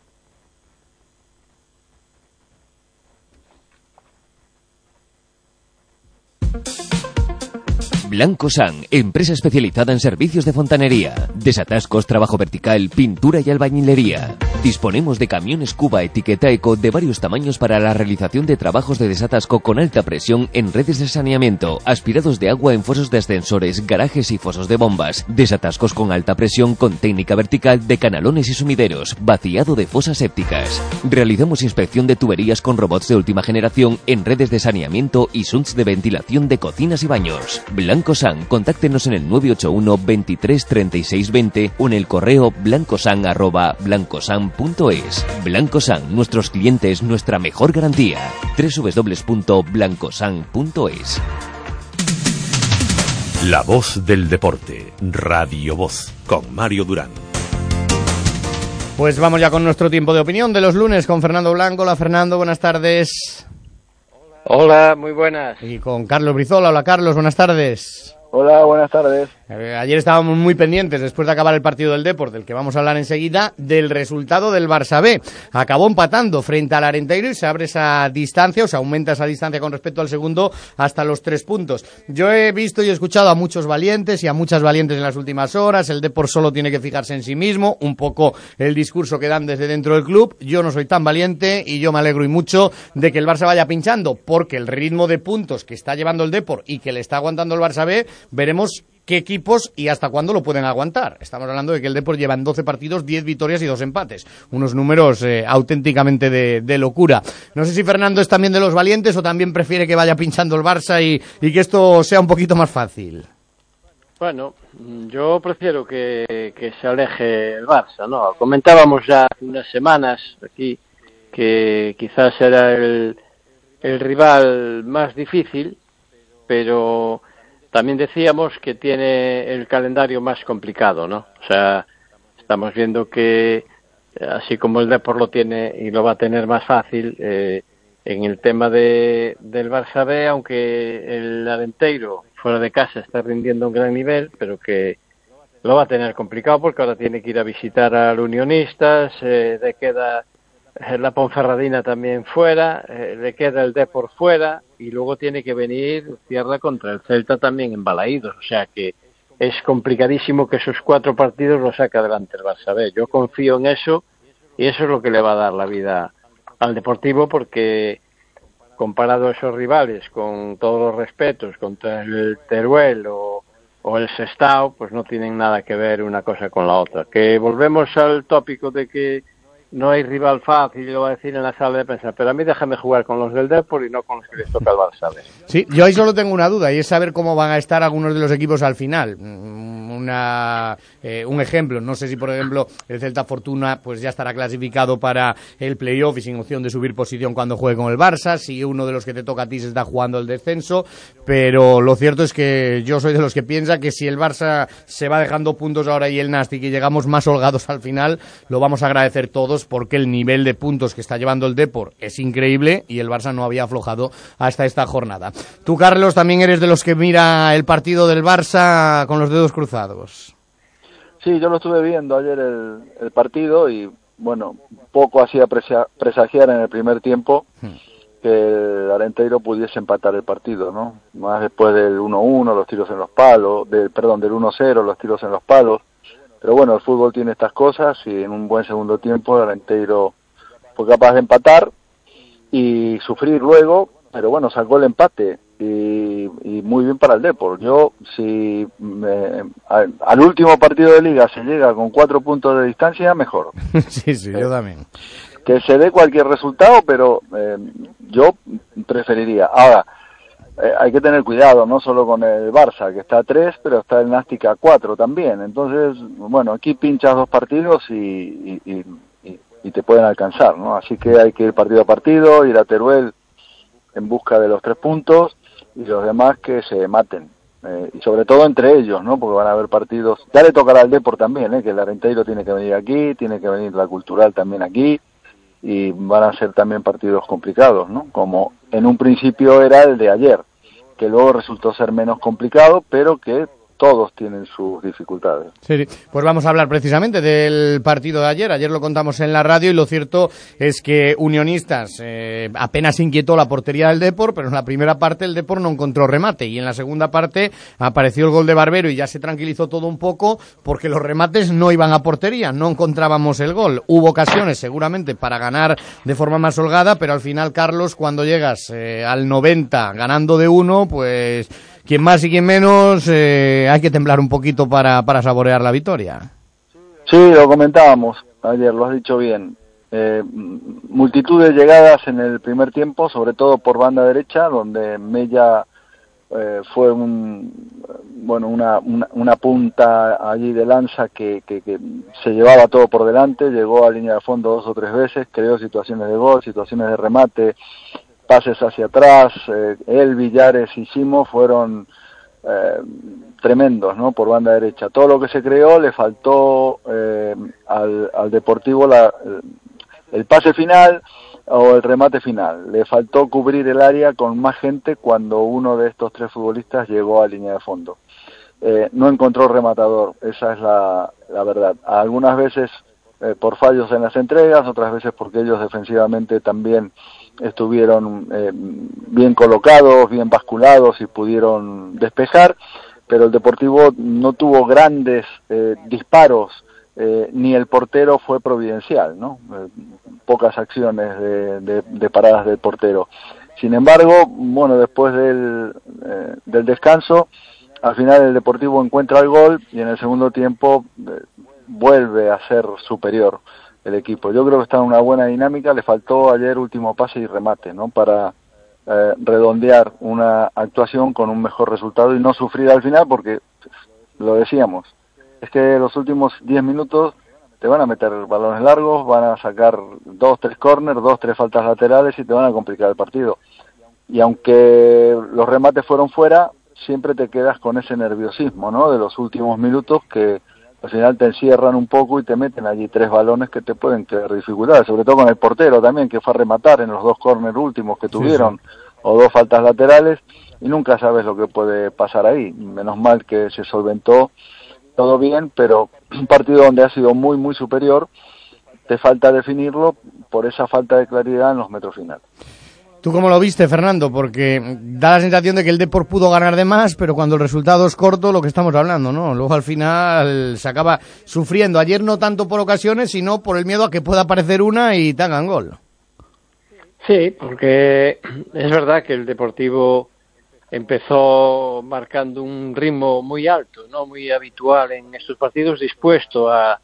Blanco San, empresa especializada en servicios de fontanería, desatascos, trabajo vertical, pintura y albañilería. Disponemos de camiones Cuba etiqueta eco de varios tamaños para la realización de trabajos de desatasco con alta presión en redes de saneamiento, aspirados de agua en fosos de ascensores, garajes y fosos de bombas, desatascos con alta presión con técnica vertical de canalones y sumideros, vaciado de fosas sépticas. Realizamos inspección de tuberías con robots de última generación en redes de saneamiento y shunts de ventilación de cocinas y baños. Blanco San, contáctenos en el nueve ocho uno veintitrés treinta y seis veinte o en el correo blancosan arroba blancosan punto es. Blanco San, nuestros clientes, nuestra mejor garantía. doble u doble u doble u punto blancosan punto es. La voz del deporte, Radio Voz, con Mario Durán. Pues vamos ya con nuestro tiempo de opinión de los lunes con Fernando Blanco. Hola Fernando, buenas tardes. Hola, muy buenas. Y con Carlos Brizola. Hola Carlos, buenas tardes. Hola, buenas tardes. Ayer estábamos muy pendientes, después de acabar el partido del Depor, del que vamos a hablar enseguida, del resultado del Barça B. Acabó empatando frente al Arenteiro y se abre esa distancia, o se aumenta esa distancia con respecto al segundo hasta los tres puntos. Yo he visto y he escuchado a muchos valientes y a muchas valientes en las últimas horas. El Depor solo tiene que fijarse en sí mismo, un poco el discurso que dan desde dentro del club. Yo no soy tan valiente y yo me alegro y mucho de que el Barça vaya pinchando, porque el ritmo de puntos que está llevando el Depor y que le está aguantando el Barça B, veremos qué equipos y hasta cuándo lo pueden aguantar. Estamos hablando de que el Depor lleva en doce partidos, diez victorias y dos empates. Unos números eh, auténticamente de, de locura. No sé si Fernando es también de los valientes o también prefiere que vaya pinchando el Barça y, y que esto sea un poquito más fácil. Bueno, yo prefiero que, que se aleje el Barça, ¿no? Comentábamos ya hace unas semanas aquí que quizás era el, el rival más difícil, pero también decíamos que tiene el calendario más complicado, ¿no? O sea, estamos viendo que así como el Depor lo tiene y lo va a tener más fácil, eh, en el tema de del Barça B, aunque el Arenteiro fuera de casa está rindiendo a un gran nivel, pero que lo va a tener complicado porque ahora tiene que ir a visitar al Unionistas, eh, le queda la Ponferradina también fuera, eh, le queda el Depor fuera y luego tiene que venir cierra contra el Celta también en Balaídos, o sea que es complicadísimo que esos cuatro partidos los saque adelante el Barça B. Yo confío en eso y eso es lo que le va a dar la vida al Deportivo, porque comparado a esos rivales, con todos los respetos, contra el Teruel o, o el Sestao, pues no tienen nada que ver una cosa con la otra. Que volvemos al tópico de que no hay rival fácil, lo va a decir en la sala de prensa, pero a mí déjame jugar con los del Depor y no con los que les toca el Barça. Sí, yo ahí solo tengo una duda y es saber cómo van a estar algunos de los equipos al final. una, eh, un ejemplo. No sé si, por ejemplo, el Celta Fortuna pues ya estará clasificado para el playoff y sin opción de subir posición cuando juegue con el Barça, si uno de los que te toca a ti se está jugando el descenso, pero lo cierto es que yo soy de los que piensa que si el Barça se va dejando puntos ahora y el Nastic y llegamos más holgados al final, lo vamos a agradecer todos, porque el nivel de puntos que está llevando el Depor es increíble y el Barça no había aflojado hasta esta jornada. Tú, Carlos, también eres de los que mira el partido del Barça con los dedos cruzados. Sí, yo lo estuve viendo ayer el, el partido y, bueno, poco hacía presagiar en el primer tiempo que el Arenteiro pudiese empatar el partido, ¿no? Más después del uno uno, los tiros en los palos, del, perdón, del uno cero, los tiros en los palos. Pero bueno, el fútbol tiene estas cosas y en un buen segundo tiempo el Arenteiro fue capaz de empatar y sufrir luego, pero bueno, sacó el empate y, y muy bien para el Depor. Yo, si me, al, al último partido de Liga se llega con cuatro puntos de distancia, mejor. Sí, sí, yo también. Que se dé cualquier resultado, pero eh, yo preferiría. Ahora, eh, hay que tener cuidado, no solo con el Barça, que está a tres, pero está el Nastic a cuatro también. Entonces, bueno, aquí pinchas dos partidos y, y, y, y te pueden alcanzar, ¿no? Así que hay que ir partido a partido, ir a Teruel en busca de los tres puntos y los demás que se maten. Eh, y sobre todo entre ellos, ¿no? Porque van a haber partidos. Ya le tocará al Depor también, ¿eh? Que el Arenteiro tiene que venir aquí, tiene que venir la Cultural también aquí. Y van a ser también partidos complicados, ¿no? Como en un principio era el de ayer, que luego resultó ser menos complicado, pero que todos tienen sus dificultades. Sí, pues vamos a hablar precisamente del partido de ayer. Ayer lo contamos en la radio y lo cierto es que Unionistas eh, apenas inquietó la portería del Depor, pero en la primera parte el Depor no encontró remate y en la segunda parte apareció el gol de Barbero y ya se tranquilizó todo un poco porque los remates no iban a portería, no encontrábamos el gol. Hubo ocasiones seguramente para ganar de forma más holgada, pero al final, Carlos, cuando llegas eh, al noventa ganando de uno, pues quien más y quien menos, eh, hay que temblar un poquito para, para saborear la victoria. Sí, lo comentábamos ayer, lo has dicho bien. Eh, multitud de llegadas en el primer tiempo, sobre todo por banda derecha, donde Mella eh, fue un, bueno, una, una, una punta allí de lanza que, que, que se llevaba todo por delante, llegó a línea de fondo dos o tres veces, creó situaciones de gol, situaciones de remate, pases hacia atrás. eh, él, Villares y Simo fueron eh, tremendos, ¿no? Por banda derecha. Todo lo que se creó le faltó eh, al, al Deportivo la, el, el pase final o el remate final. Le faltó cubrir el área con más gente cuando uno de estos tres futbolistas llegó a línea de fondo. Eh, no encontró rematador, esa es la, la verdad. Algunas veces eh, por fallos en las entregas, otras veces porque ellos defensivamente también estuvieron eh, bien colocados, bien basculados y pudieron despejar, pero el Deportivo no tuvo grandes eh, disparos, eh, ni el portero fue providencial, ¿no? Eh, pocas acciones de, de, de paradas del portero. Sin embargo, bueno, después del, eh, del descanso, al final el Deportivo encuentra el gol y en el segundo tiempo eh, vuelve a ser superior el equipo. Yo creo que está en una buena dinámica, le faltó ayer último pase y remate, ¿no? Para eh, redondear una actuación con un mejor resultado y no sufrir al final, porque lo decíamos, es que los últimos diez minutos te van a meter balones largos, van a sacar dos, tres corners, dos, tres faltas laterales y te van a complicar el partido. Y aunque los remates fueron fuera, siempre te quedas con ese nerviosismo, ¿no? De los últimos minutos que al final te encierran un poco y te meten allí tres balones que te pueden crear dificultades, sobre todo con el portero también, que fue a rematar en los dos córner últimos que tuvieron, sí, sí. o dos faltas laterales, y nunca sabes lo que puede pasar ahí. Menos mal que se solventó todo bien, pero un partido donde ha sido muy, muy superior, te falta definirlo por esa falta de claridad en los metros finales. ¿Tú cómo lo viste, Fernando? Porque da la sensación de que el Depor pudo ganar de más, pero cuando el resultado es corto, lo que estamos hablando, ¿no? Luego al final se acaba sufriendo. Ayer no tanto por ocasiones, sino por el miedo a que pueda aparecer una y te hagan gol. Sí, porque es verdad que el Deportivo empezó marcando un ritmo muy alto, no muy habitual en estos partidos, dispuesto a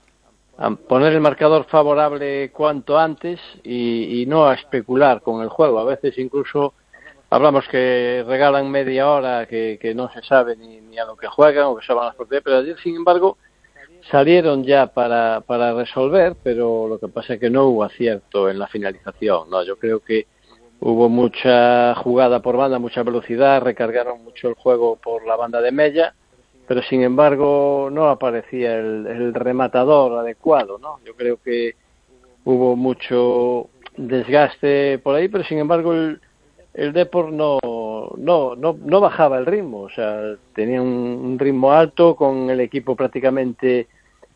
a poner el marcador favorable cuanto antes y, y no a especular con el juego. A veces incluso hablamos que regalan media hora, que, que no se sabe ni, ni a lo que juegan o que se van a perder, pero ayer, sin embargo, salieron ya para, para resolver, pero lo que pasa es que no hubo acierto en la finalización, ¿no? Yo creo que hubo mucha jugada por banda, mucha velocidad, recargaron mucho el juego por la banda de Mella, pero sin embargo no aparecía el, el rematador adecuado, ¿no? Yo creo que hubo mucho desgaste por ahí, pero sin embargo el, el Depor no, no, no, no bajaba el ritmo, o sea, tenía un, un ritmo alto con el equipo prácticamente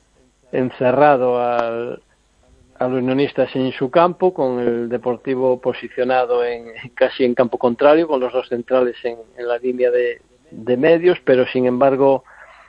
encerrado al, a los unionistas en su campo, con el Deportivo posicionado en casi en campo contrario, con los dos centrales en, en la línea de, de medios, pero sin embargo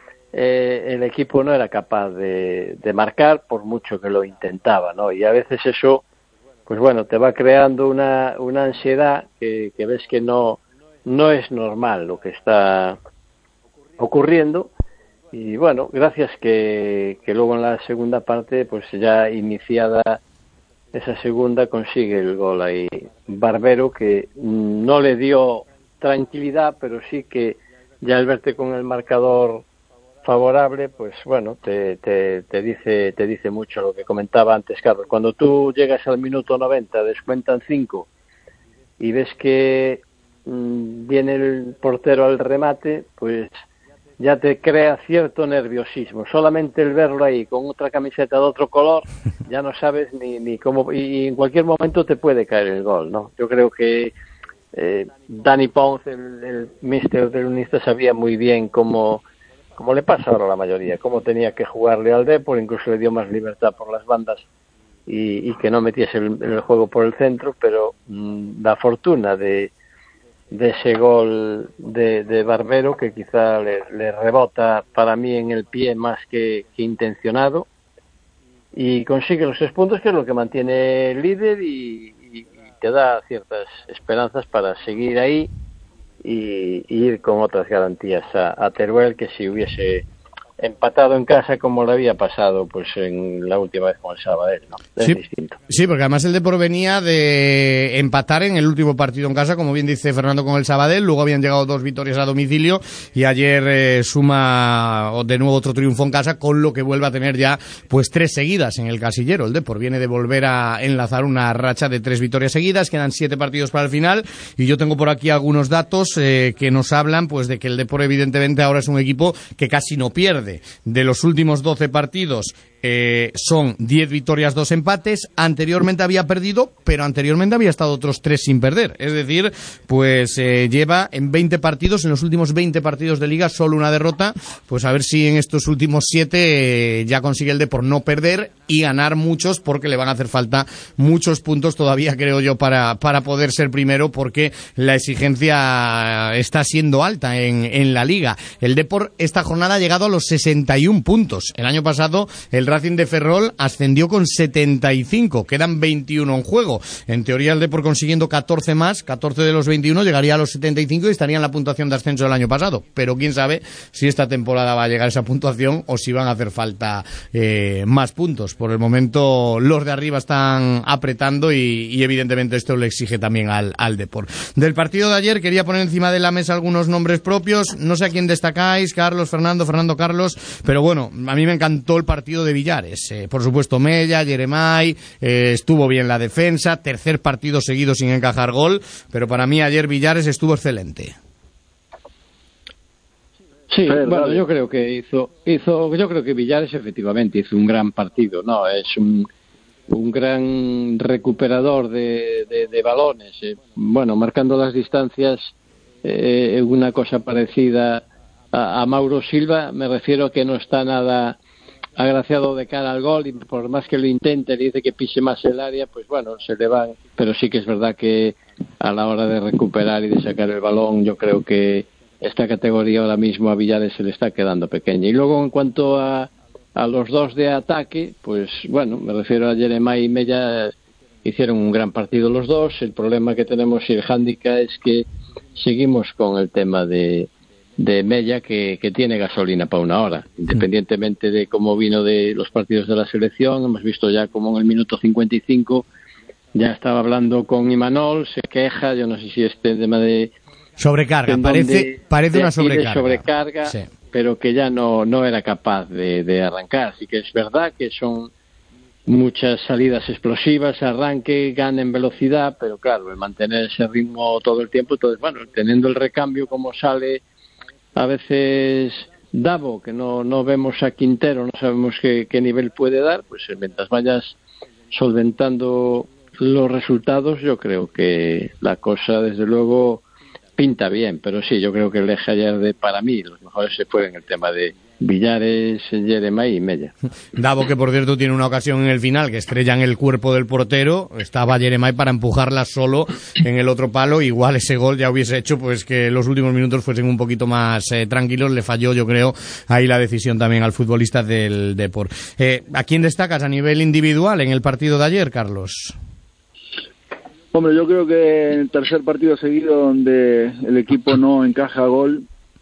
eh, el equipo no era capaz de, de marcar por mucho que lo intentaba, ¿no? Y a veces eso, pues bueno, te va creando una, una ansiedad que, que ves que no, no es normal lo que está ocurriendo. Y bueno, gracias que, que luego en la segunda parte, pues ya iniciada esa segunda, consigue el gol ahí Barbero, que no le dio tranquilidad, pero sí que ya al verte con el marcador favorable, pues bueno, te, te, te dice te dice mucho lo que comentaba antes Carlos. Cuando tú llegas al minuto noventa, descuentan cinco y ves que mmm, viene el portero al remate, pues ya te crea cierto nerviosismo. Solamente el verlo ahí con otra camiseta de otro color, ya no sabes ni, ni cómo, y en cualquier momento te puede caer el gol, ¿no? Yo creo que eh, Dani Pons, el, el míster del Unista, sabía muy bien cómo, como le pasa ahora a la mayoría, cómo tenía que jugarle al Depor, incluso le dio más libertad por las bandas y, y que no metiese el, el juego por el centro, pero mmm, la fortuna de de ese gol de, de Barbero, que quizá le, le rebota para mí en el pie más que, que intencionado, y consigue los tres puntos, que es lo que mantiene el líder y, y, y te da ciertas esperanzas para seguir ahí y, y ir con otras garantías a, a Teruel, que si hubiese empatado en casa como le había pasado pues en la última vez con el Sabadell, ¿no? Es sí, distinto. Sí, porque además el Depor venía de empatar en el último partido en casa, como bien dice Fernando, con el Sabadell, luego habían llegado dos victorias a domicilio y ayer eh, suma de nuevo otro triunfo en casa, con lo que vuelve a tener ya pues tres seguidas en el casillero. El Depor viene de volver a enlazar una racha de tres victorias seguidas, quedan siete partidos para el final y yo tengo por aquí algunos datos eh, que nos hablan pues de que el Depor evidentemente ahora es un equipo que casi no pierde. De los últimos doce partidos eh, son diez victorias, dos empates. Anteriormente había perdido, pero anteriormente había estado otros tres sin perder. Es decir, pues eh, lleva en veinte partidos, en los últimos veinte partidos de Liga, solo una derrota. Pues a ver si en estos últimos siete eh, ya consigue el Depor no perder y ganar muchos, porque le van a hacer falta muchos puntos todavía, creo yo, para, para poder ser primero, porque la exigencia está siendo alta en, en la Liga. El Depor esta jornada ha llegado a los sesenta y un puntos. El año pasado el Racing de Ferrol ascendió con setenta y cinco, quedan veintiuno en juego. En teoría el Depor, consiguiendo catorce más, catorce de los veintiuno, llegaría a los setenta y cinco y estaría en la puntuación de ascenso del año pasado. Pero quién sabe si esta temporada va a llegar a esa puntuación o si van a hacer falta eh, más puntos. Por el momento los de arriba están apretando y, y evidentemente esto le exige también al, al Depor. Del partido de ayer quería poner encima de la mesa algunos nombres propios. No sé a quién destacáis, Carlos, Fernando, Fernando, Carlos, pero bueno, a mí me encantó el partido de Villares. Eh, por supuesto, Mella, Yeremay, eh, estuvo bien la defensa, tercer partido seguido sin encajar gol, pero para mí ayer Villares estuvo excelente. Sí, bueno, yo creo que hizo, hizo, yo creo que Villares efectivamente hizo un gran partido, ¿no? Es un, un gran recuperador de, de, de balones, eh, bueno, marcando las distancias, eh, una cosa parecida a, a Mauro Silva. Me refiero a que no está nada agraciado de cara al gol, y por más que lo intente, le dice que pise más el área, pues bueno, se le van. Pero sí que es verdad que a la hora de recuperar y de sacar el balón, yo creo que esta categoría ahora mismo a Villares se le está quedando pequeña. Y luego, en cuanto a, a los dos de ataque, pues bueno, me refiero a Yeremay y Mella, hicieron un gran partido los dos. El problema que tenemos y el hándicap es que seguimos con el tema de de Mella, que, que tiene gasolina para una hora, independientemente de cómo vino de los partidos de la selección. Hemos visto ya como en el minuto cincuenta y cinco ya estaba hablando con Imanol, se queja, yo no sé si este tema de... Sobrecarga, parece, parece una sobrecarga. sobrecarga sí. Pero que ya no, no era capaz de, de arrancar. Así que es verdad que son muchas salidas explosivas, arranque, gana en velocidad, pero claro, el mantener ese ritmo todo el tiempo, entonces, bueno, teniendo el recambio como sale a veces Davo, que no, no vemos a Quintero, no sabemos qué, qué nivel puede dar, pues mientras vayas solventando los resultados, yo creo que la cosa, desde luego, pinta bien, pero sí, yo creo que el eje ayer de, para mí, los mejores se fue en el tema de Villares, Jeremai y Mella. Davo, que por cierto tiene una ocasión en el final que estrellan el cuerpo del portero, estaba Jeremai para empujarla solo en el otro palo, igual ese gol ya hubiese hecho pues que los últimos minutos fuesen un poquito más eh, tranquilos, le falló yo creo ahí la decisión también al futbolista del Depor. Eh, ¿A quién destacas a nivel individual en el partido de ayer, Carlos? Hombre, yo creo que en el tercer partido seguido donde el equipo no encaja gol,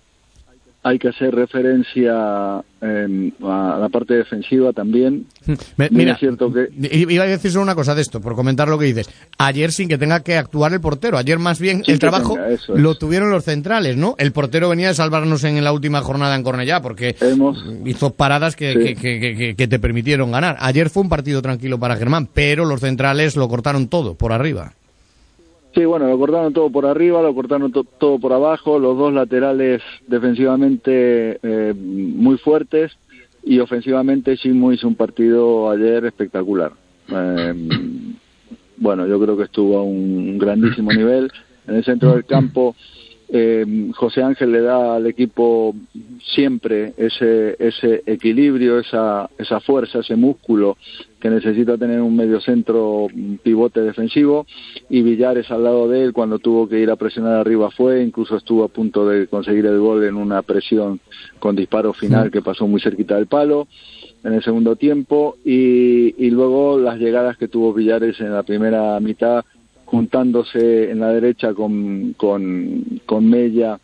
hay que hacer referencia eh, a la parte defensiva también. Me, mira, es cierto que... iba a decir solo una cosa de esto, por comentar lo que dices. Ayer sin que tenga que actuar el portero, ayer más bien sin el trabajo tenga, lo tuvieron los centrales, ¿no? El portero venía de salvarnos en la última jornada en Cornellá, porque Hemos... hizo paradas que, sí. que, que, que, que te permitieron ganar. Ayer fue un partido tranquilo para Germán, pero los centrales lo cortaron todo, por arriba. Sí, bueno, lo cortaron todo por arriba, lo cortaron to- todo por abajo, los dos laterales defensivamente eh, muy fuertes y ofensivamente Chimo hizo un partido ayer espectacular. Eh, bueno, yo creo que estuvo a un grandísimo nivel. En el centro del campo eh, José Ángel le da al equipo siempre ese ese equilibrio, esa esa fuerza, ese músculo que necesita tener un mediocentro, un pivote defensivo, y Villares al lado de él cuando tuvo que ir a presionar arriba fue, incluso estuvo a punto de conseguir el gol en una presión con disparo final que pasó muy cerquita del palo en el segundo tiempo, y, y luego las llegadas que tuvo Villares en la primera mitad, juntándose en la derecha con, con, con Mella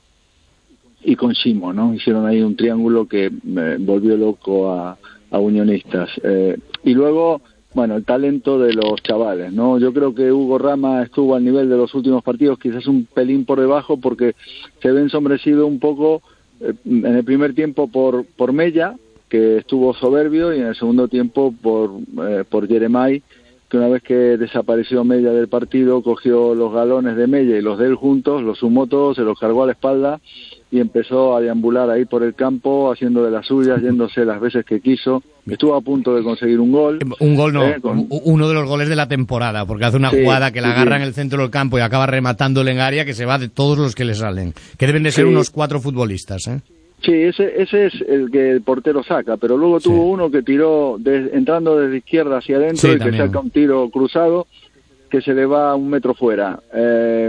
y con Chimo, ¿no? Hicieron ahí un triángulo que eh, volvió loco a, a Unionistas. Eh, y luego, bueno, el talento de los chavales, ¿no? Yo creo que Hugo Rama estuvo al nivel de los últimos partidos, quizás un pelín por debajo, porque se ve ensombrecido un poco eh, en el primer tiempo por, por Mella, que estuvo soberbio, y en el segundo tiempo por, eh, por Jeremai, que una vez que desapareció Mella del partido, cogió los galones de Mella y los de él juntos, los sumó todos, se los cargó a la espalda y empezó a deambular ahí por el campo, haciendo de las suyas, yéndose las veces que quiso. Estuvo a punto de conseguir un gol. Un gol no, eh, con... uno de los goles de la temporada, porque hace una sí, jugada que la sí, agarra sí. en el centro del campo y acaba rematándole en área, que se va de todos los que le salen, que deben de ser sí. unos cuatro futbolistas, ¿eh? Sí, ese, ese es el que el portero saca, pero luego tuvo sí. uno que tiró de, entrando desde izquierda hacia adentro sí, y también. que saca un tiro cruzado que se le va un metro fuera. Eh,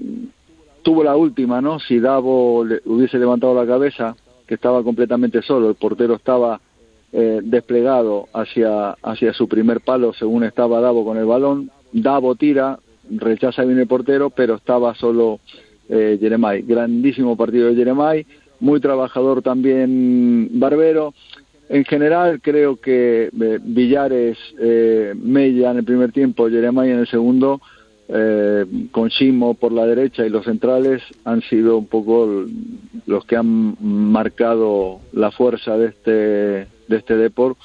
tuvo la última, ¿no? Si Davo le, hubiese levantado la cabeza, que estaba completamente solo, el portero estaba eh, desplegado hacia, hacia su primer palo según estaba Davo con el balón. Davo tira, rechaza bien el portero, pero estaba solo eh, Jeremai. Grandísimo partido de Jeremai. Muy trabajador también Barbero. En general creo que eh, Villares, eh, Mella en el primer tiempo, Jeremai en el segundo, eh, con Chimo por la derecha y los centrales han sido un poco los que han marcado la fuerza de este de este deporte,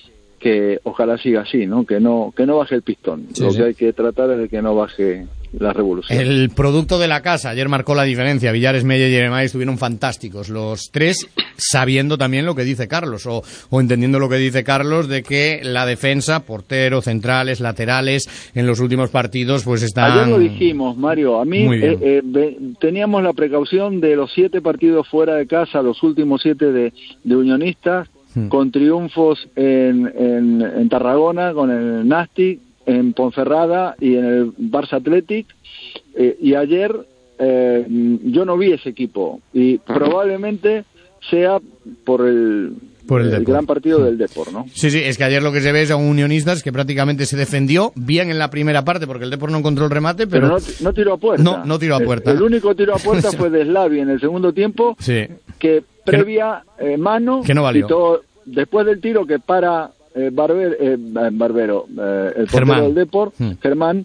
que ojalá siga así, ¿no? Que no que no baje el pistón. Sí, Lo sí. que hay que tratar es de que no baje la revolución. El producto de la casa ayer marcó la diferencia. Villares, Mella y Jeremai estuvieron fantásticos los tres, sabiendo también lo que dice Carlos o, o entendiendo lo que dice Carlos de que la defensa, portero, centrales, laterales en los últimos partidos pues están... Ayer lo dijimos, Mario, a mí eh, eh, ve, teníamos la precaución de los siete partidos fuera de casa, los últimos siete de, de Unionistas, hmm. con triunfos en, en, en Tarragona, con el Nastic, en Ponferrada y en el Barça Athletic, eh, y ayer eh, yo no vi ese equipo y probablemente sea por el, por el, el gran partido del Depor, ¿no? Sí, sí, es que ayer lo que se ve es a un Unionistas que prácticamente se defendió bien en la primera parte porque el Depor no encontró el remate, pero, pero no, no tiró a puerta. No, no tiró a puerta. El, el único tiro a puerta fue de Slavi en el segundo tiempo, sí. que previa eh, mano que no valió. Y todo, después del tiro que para Eh, Barber, eh, Barbero, eh, el portero Germán. del Depor, hmm. Germán,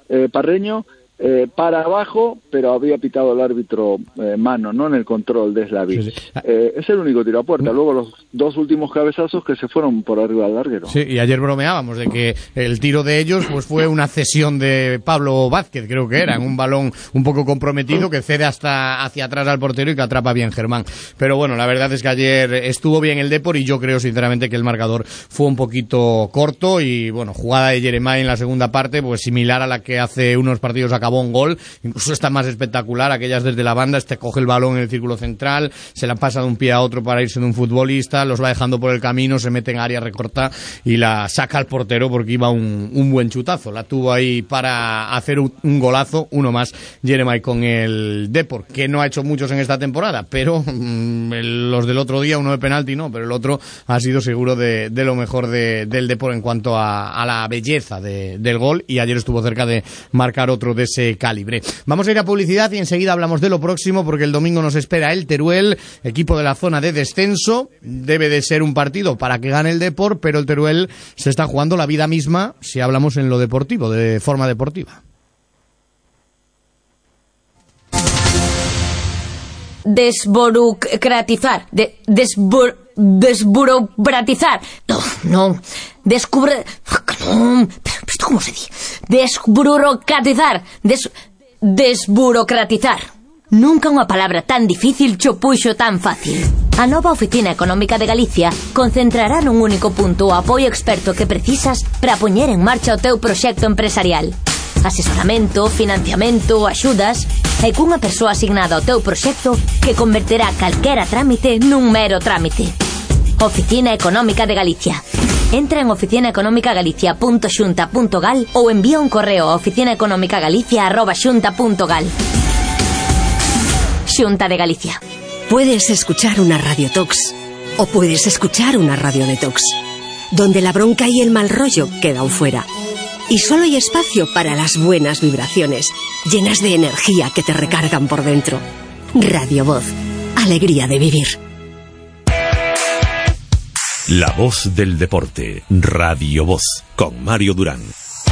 eh, Parreño, eh, para abajo, pero había pitado el árbitro eh, mano, ¿no? En el control de Slavic. Sí, sí. Eh, es el único tiro a puerta. Luego los dos últimos cabezazos que se fueron por arriba del larguero. Sí, y ayer bromeábamos de que el tiro de ellos pues fue una cesión de Pablo Vázquez, creo que era, en un balón un poco comprometido que cede hasta hacia atrás al portero y que atrapa bien Germán. Pero bueno, la verdad es que ayer estuvo bien el Depor y yo creo sinceramente que el marcador fue un poquito corto y bueno, jugada de Jeremai en la segunda parte, pues similar a la que hace unos partidos acabó un gol, incluso está más espectacular, aquellas desde la banda, este coge el balón en el círculo central, se la pasa de un pie a otro para irse de un futbolista, los va dejando por el camino, se mete en área, recorta y la saca al portero porque iba un, un buen chutazo, la tuvo ahí para hacer un, un golazo, uno más Jeremai con el Depor, que no ha hecho muchos en esta temporada, pero mmm, los del otro día, uno de penalti no, pero el otro ha sido seguro de, de lo mejor de, del Depor en cuanto a, a la belleza de, del gol, y ayer estuvo cerca de marcar otro de ese calibre. Vamos a ir a publicidad y enseguida hablamos de lo próximo, porque el domingo nos espera el Teruel, equipo de la zona de descenso. Debe de ser un partido para que gane el Depor, pero el Teruel se está jugando la vida misma si hablamos en lo deportivo, de forma deportiva. Desburocratizar, de, desbur, desburocratizar, no, no, descubre, no, pero esto cómo se dice, desburocratizar, des, desburocratizar. Nunca unha palabra tan difícil cho puxo tan fácil. A nova Oficina Económica de Galicia concentrará nun único punto o apoio experto que precisas para poñer en marcha o teu proxecto empresarial. Asesoramento, financiamento, axudas e cunha persoa asignada ao teu proxecto que converterá calquera trámite nun mero trámite. Oficina Económica de Galicia. Entra en oficina económica galicia punto xunta punto gal ou envía un correo a oficina económica galicia arroba xunta punto gal. Xunta de Galicia. Puedes escuchar una radiotox o puedes escuchar una radio detox, donde la bronca y el mal rollo quedan fuera. Y solo hay espacio para las buenas vibraciones, llenas de energía que te recargan por dentro. Radio Voz. Alegría de vivir. La voz del deporte. Radio Voz. Con Mario Durán.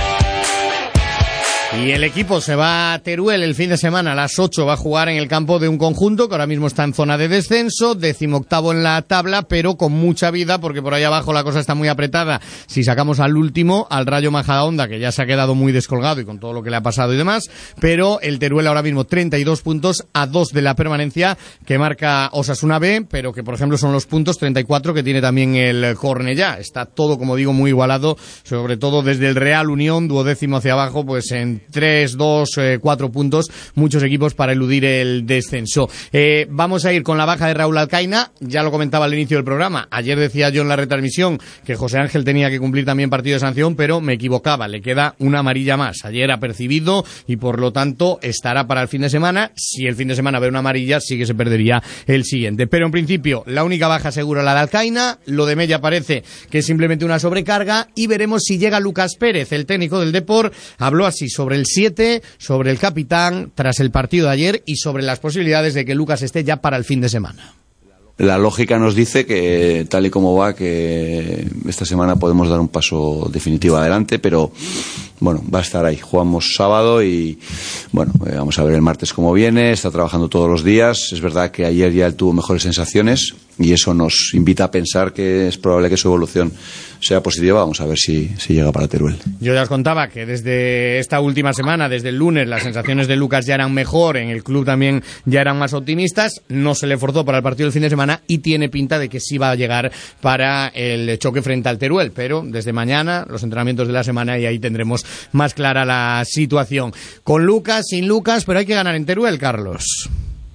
Y el equipo se va a Teruel el fin de semana a las ocho, va a jugar en el campo de un conjunto que ahora mismo está en zona de descenso, decimoctavo en la tabla, pero con mucha vida porque por ahí abajo la cosa está muy apretada. Si sacamos al último, al Rayo Majadahonda, que ya se ha quedado muy descolgado y con todo lo que le ha pasado y demás, pero el Teruel ahora mismo treinta y dos puntos a dos de la permanencia que marca Osasuna B, pero que por ejemplo son los puntos treinta y cuatro que tiene también el Cornellá. Está todo, como digo, muy igualado, sobre todo desde el Real Unión, duodécimo hacia abajo, pues en tres, dos, cuatro puntos, muchos equipos para eludir el descenso. Eh, vamos a ir con la baja de Raúl Alcaina, ya lo comentaba al inicio del programa, ayer decía yo en la retransmisión que José Ángel tenía que cumplir también partido de sanción, pero me equivocaba, le queda una amarilla más, ayer ha percibido y por lo tanto estará para el fin de semana. Si el fin de semana ve una amarilla sí que se perdería el siguiente, pero en principio la única baja segura la de Alcaina, lo de Mella parece que es simplemente una sobrecarga y veremos si llega Lucas Pérez, el técnico del Depor, habló así sobre el siete, sobre el capitán tras el partido de ayer y sobre las posibilidades de que Lucas esté ya para el fin de semana. La lógica nos dice que tal y como va, que esta semana podemos dar un paso definitivo adelante, pero bueno, va a estar ahí. Jugamos sábado y bueno, eh, vamos a ver el martes cómo viene, está trabajando todos los días. Es verdad que ayer ya él tuvo mejores sensaciones y eso nos invita a pensar que es probable que su evolución sea positiva. Vamos a ver si, si llega para Teruel. Yo ya os contaba que desde esta última semana, desde el lunes, las sensaciones de Lucas ya eran mejor, en el club también ya eran más optimistas, no se le forzó para el partido del fin de semana y tiene pinta de que sí va a llegar para el choque frente al Teruel, pero desde mañana los entrenamientos de la semana y ahí tendremos más clara la situación. Con Lucas, sin Lucas, pero hay que ganar en Teruel, Carlos.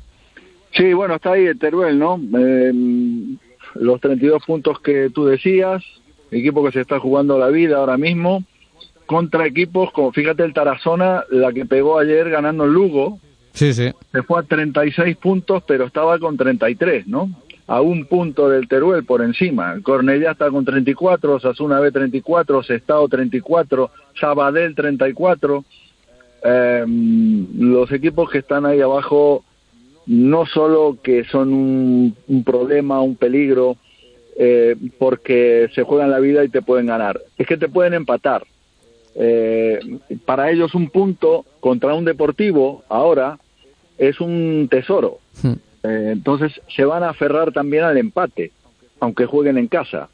Sí, bueno, está ahí el Teruel, ¿no? Eh, los treinta y dos puntos que tú decías, equipo que se está jugando la vida ahora mismo, contra equipos como, fíjate, el Tarazona, la que pegó ayer ganando el Lugo, sí, sí, se fue a treinta y seis puntos, pero estaba con treinta y tres, ¿no? A un punto del Teruel por encima. El Cornellá está con treinta y cuatro, Osasuna B treinta y cuatro, Sestao treinta y cuatro, Sabadell treinta y cuatro. Eh, los equipos que están ahí abajo no solo que son un, un problema, un peligro, eh, porque se juegan la vida y te pueden ganar, es que te pueden empatar. eh, para ellos un punto contra un Deportivo ahora es un tesoro. Hmm. Eh, entonces se van a aferrar también al empate, aunque jueguen en casa.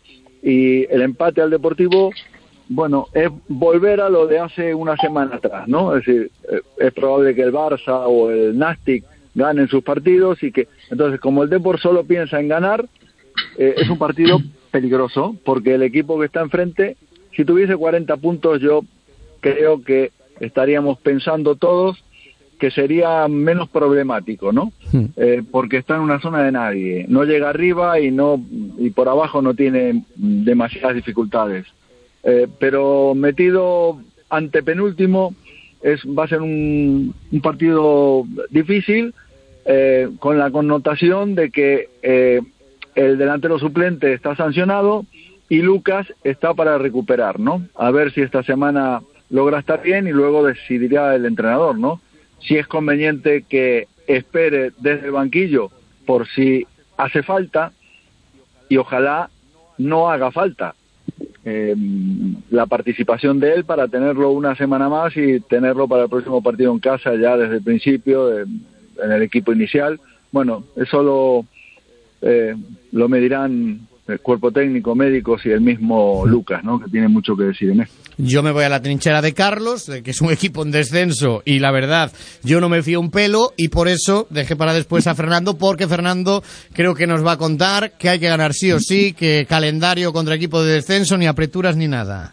Y el empate al Deportivo, bueno, es volver a lo de hace una semana atrás, ¿no? Es decir, eh, es probable que el Barça o el Nastic ganen sus partidos y que, entonces, como el Depor solo piensa en ganar, eh, es un partido peligroso, porque el equipo que está enfrente, si tuviese cuarenta puntos, yo creo que estaríamos pensando todos que sería menos problemático, ¿no? Hmm. Eh, porque está en una zona de nadie, no llega arriba y no y por abajo no tiene demasiadas dificultades. Eh, pero metido antepenúltimo es va a ser un, un partido difícil, eh, con la connotación de que eh, el delantero suplente está sancionado y Lucas está para recuperar, ¿no? A ver si esta semana logra estar bien y luego decidirá el entrenador, ¿no? Si es conveniente que espere desde el banquillo por si hace falta, y ojalá no haga falta eh, la participación de él para tenerlo una semana más y tenerlo para el próximo partido en casa ya desde el principio, eh, en el equipo inicial. Bueno, eso lo, eh, lo medirán el cuerpo técnico, médicos y el mismo Lucas, ¿no? Que tiene mucho que decir en esto. Yo me voy a la trinchera de Carlos, de que es un equipo en descenso, y la verdad, yo no me fío un pelo, y por eso dejé para después a Fernando, porque Fernando creo que nos va a contar que hay que ganar sí o sí, que calendario contra equipo de descenso, ni apreturas ni nada.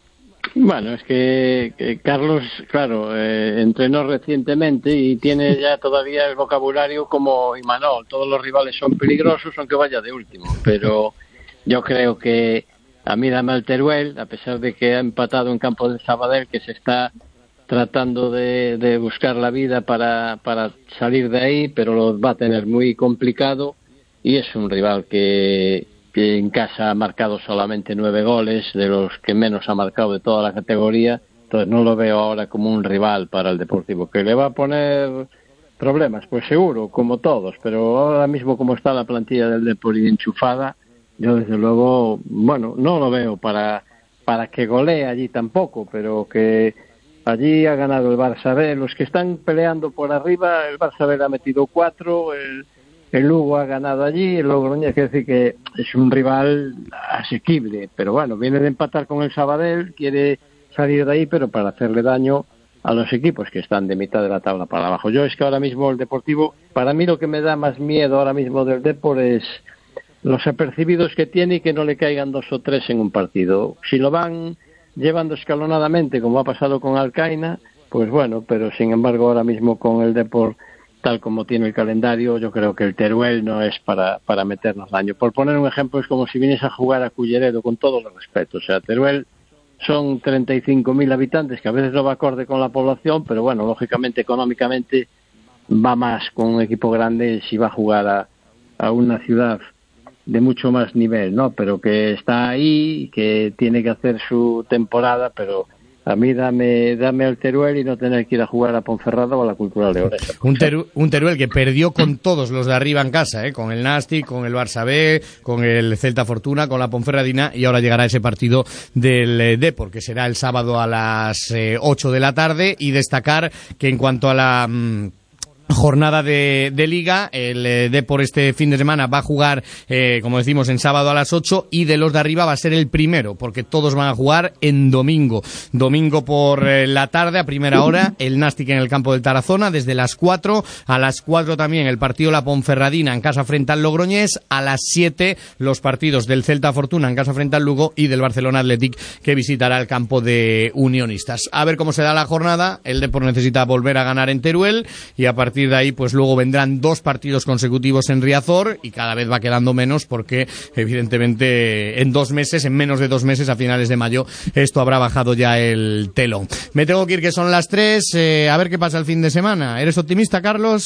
Bueno, es que, que Carlos, claro, eh, entrenó recientemente y tiene ya todavía el vocabulario como Imanol. Todos los rivales son peligrosos, aunque vaya de último. Pero yo creo que a mí dame el Teruel, a pesar de que ha empatado en campo del Sabadell, que se está tratando de, de buscar la vida para, para salir de ahí, pero lo va a tener muy complicado. Y es un rival que... que en casa ha marcado solamente nueve goles, de los que menos ha marcado de toda la categoría, entonces no lo veo ahora como un rival para el Deportivo, que le va a poner problemas, pues seguro, como todos, pero ahora mismo como está la plantilla del Deportivo enchufada, yo desde luego, bueno, no lo veo para, para que golee allí tampoco, pero que allí ha ganado el Barça B, los que están peleando por arriba, el Barça B le ha metido cuatro, el El Lugo ha ganado allí, el Logroñés, quiere decir que es un rival asequible, pero bueno, viene de empatar con el Sabadell, quiere salir de ahí, pero para hacerle daño a los equipos que están de mitad de la tabla para abajo. Yo es que ahora mismo el Deportivo, para mí lo que me da más miedo ahora mismo del Depor es los apercibidos que tiene y que no le caigan dos o tres en un partido. Si lo van llevando escalonadamente, como ha pasado con Alcaina, pues bueno, pero sin embargo ahora mismo con el Depor, tal como tiene el calendario, yo creo que el Teruel no es para, para meternos daño. Por poner un ejemplo, es como si viniese a jugar a Culleredo, con todo el respeto. O sea, Teruel son treinta y cinco mil habitantes, que a veces no va acorde con la población, pero bueno, lógicamente, económicamente, va más con un equipo grande si va a jugar a, a una ciudad de mucho más nivel, ¿no? Pero que está ahí, que tiene que hacer su temporada, pero... A mí dame, dame al Teruel y no tener que ir a jugar a Ponferrada o a la Cultural Leonesa. Un, teru, un Teruel que perdió con todos los de arriba en casa, ¿eh? Con el Nastic, con el Barça B, con el Celta Fortuna, con la Ponferradina, y ahora llegará ese partido del eh, Depor, que será el sábado a las eh, ocho de la tarde, y destacar que en cuanto a la... Mmm, jornada de, de Liga, el eh, Depor este fin de semana va a jugar, eh, como decimos, en sábado a las ocho, y de los de arriba va a ser el primero, porque todos van a jugar en domingo. Domingo por eh, la tarde, a primera hora, el Nastic en el campo del Tarazona, desde las cuatro, a las cuatro también el partido La Ponferradina en casa frente al Logroñés, a las siete los partidos del Celta Fortuna en casa frente al Lugo y del Barcelona Athletic, que visitará el campo de Unionistas. A ver cómo se da la jornada. El Depor necesita volver a ganar en Teruel, y a partir de ahí pues luego vendrán dos partidos consecutivos en Riazor, y cada vez va quedando menos porque evidentemente en dos meses, en menos de dos meses, a finales de mayo, esto habrá bajado ya el telón. Me tengo que ir, que son las tres, eh, a ver qué pasa el fin de semana. ¿Eres optimista, Carlos?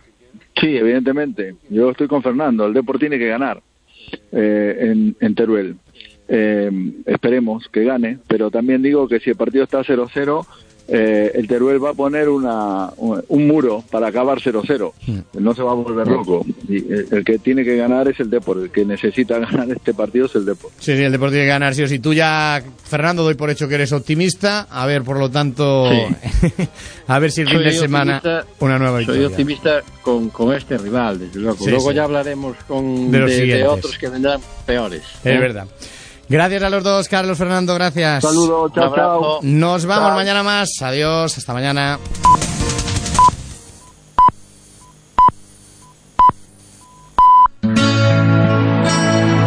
Sí, evidentemente. Yo estoy con Fernando, el Depor tiene que ganar eh, en, en Teruel. Eh, esperemos que gane, pero también digo que si el partido está cero cero, eh, el Teruel va a poner una, un, un muro para acabar cero cero. Mm. No se va a volver loco. Y el, el que tiene que ganar es el Depor. El que necesita ganar este partido es el Depor. Sí, sí, el Depor tiene que ganar, sí o sí. Tú ya, Fernando, doy por hecho que eres optimista. A ver, por lo tanto, sí. A ver si el fin de semana una nueva victoria. Soy optimista con, con este rival, desde luego. Sí, luego sí. Ya hablaremos con, de, los de, de otros que vendrán peores. Es ¿eh? verdad. Gracias a los dos, Carlos, Fernando, gracias. Saludos, chao, chao. Nos vamos chao. Mañana más. Adiós, hasta mañana.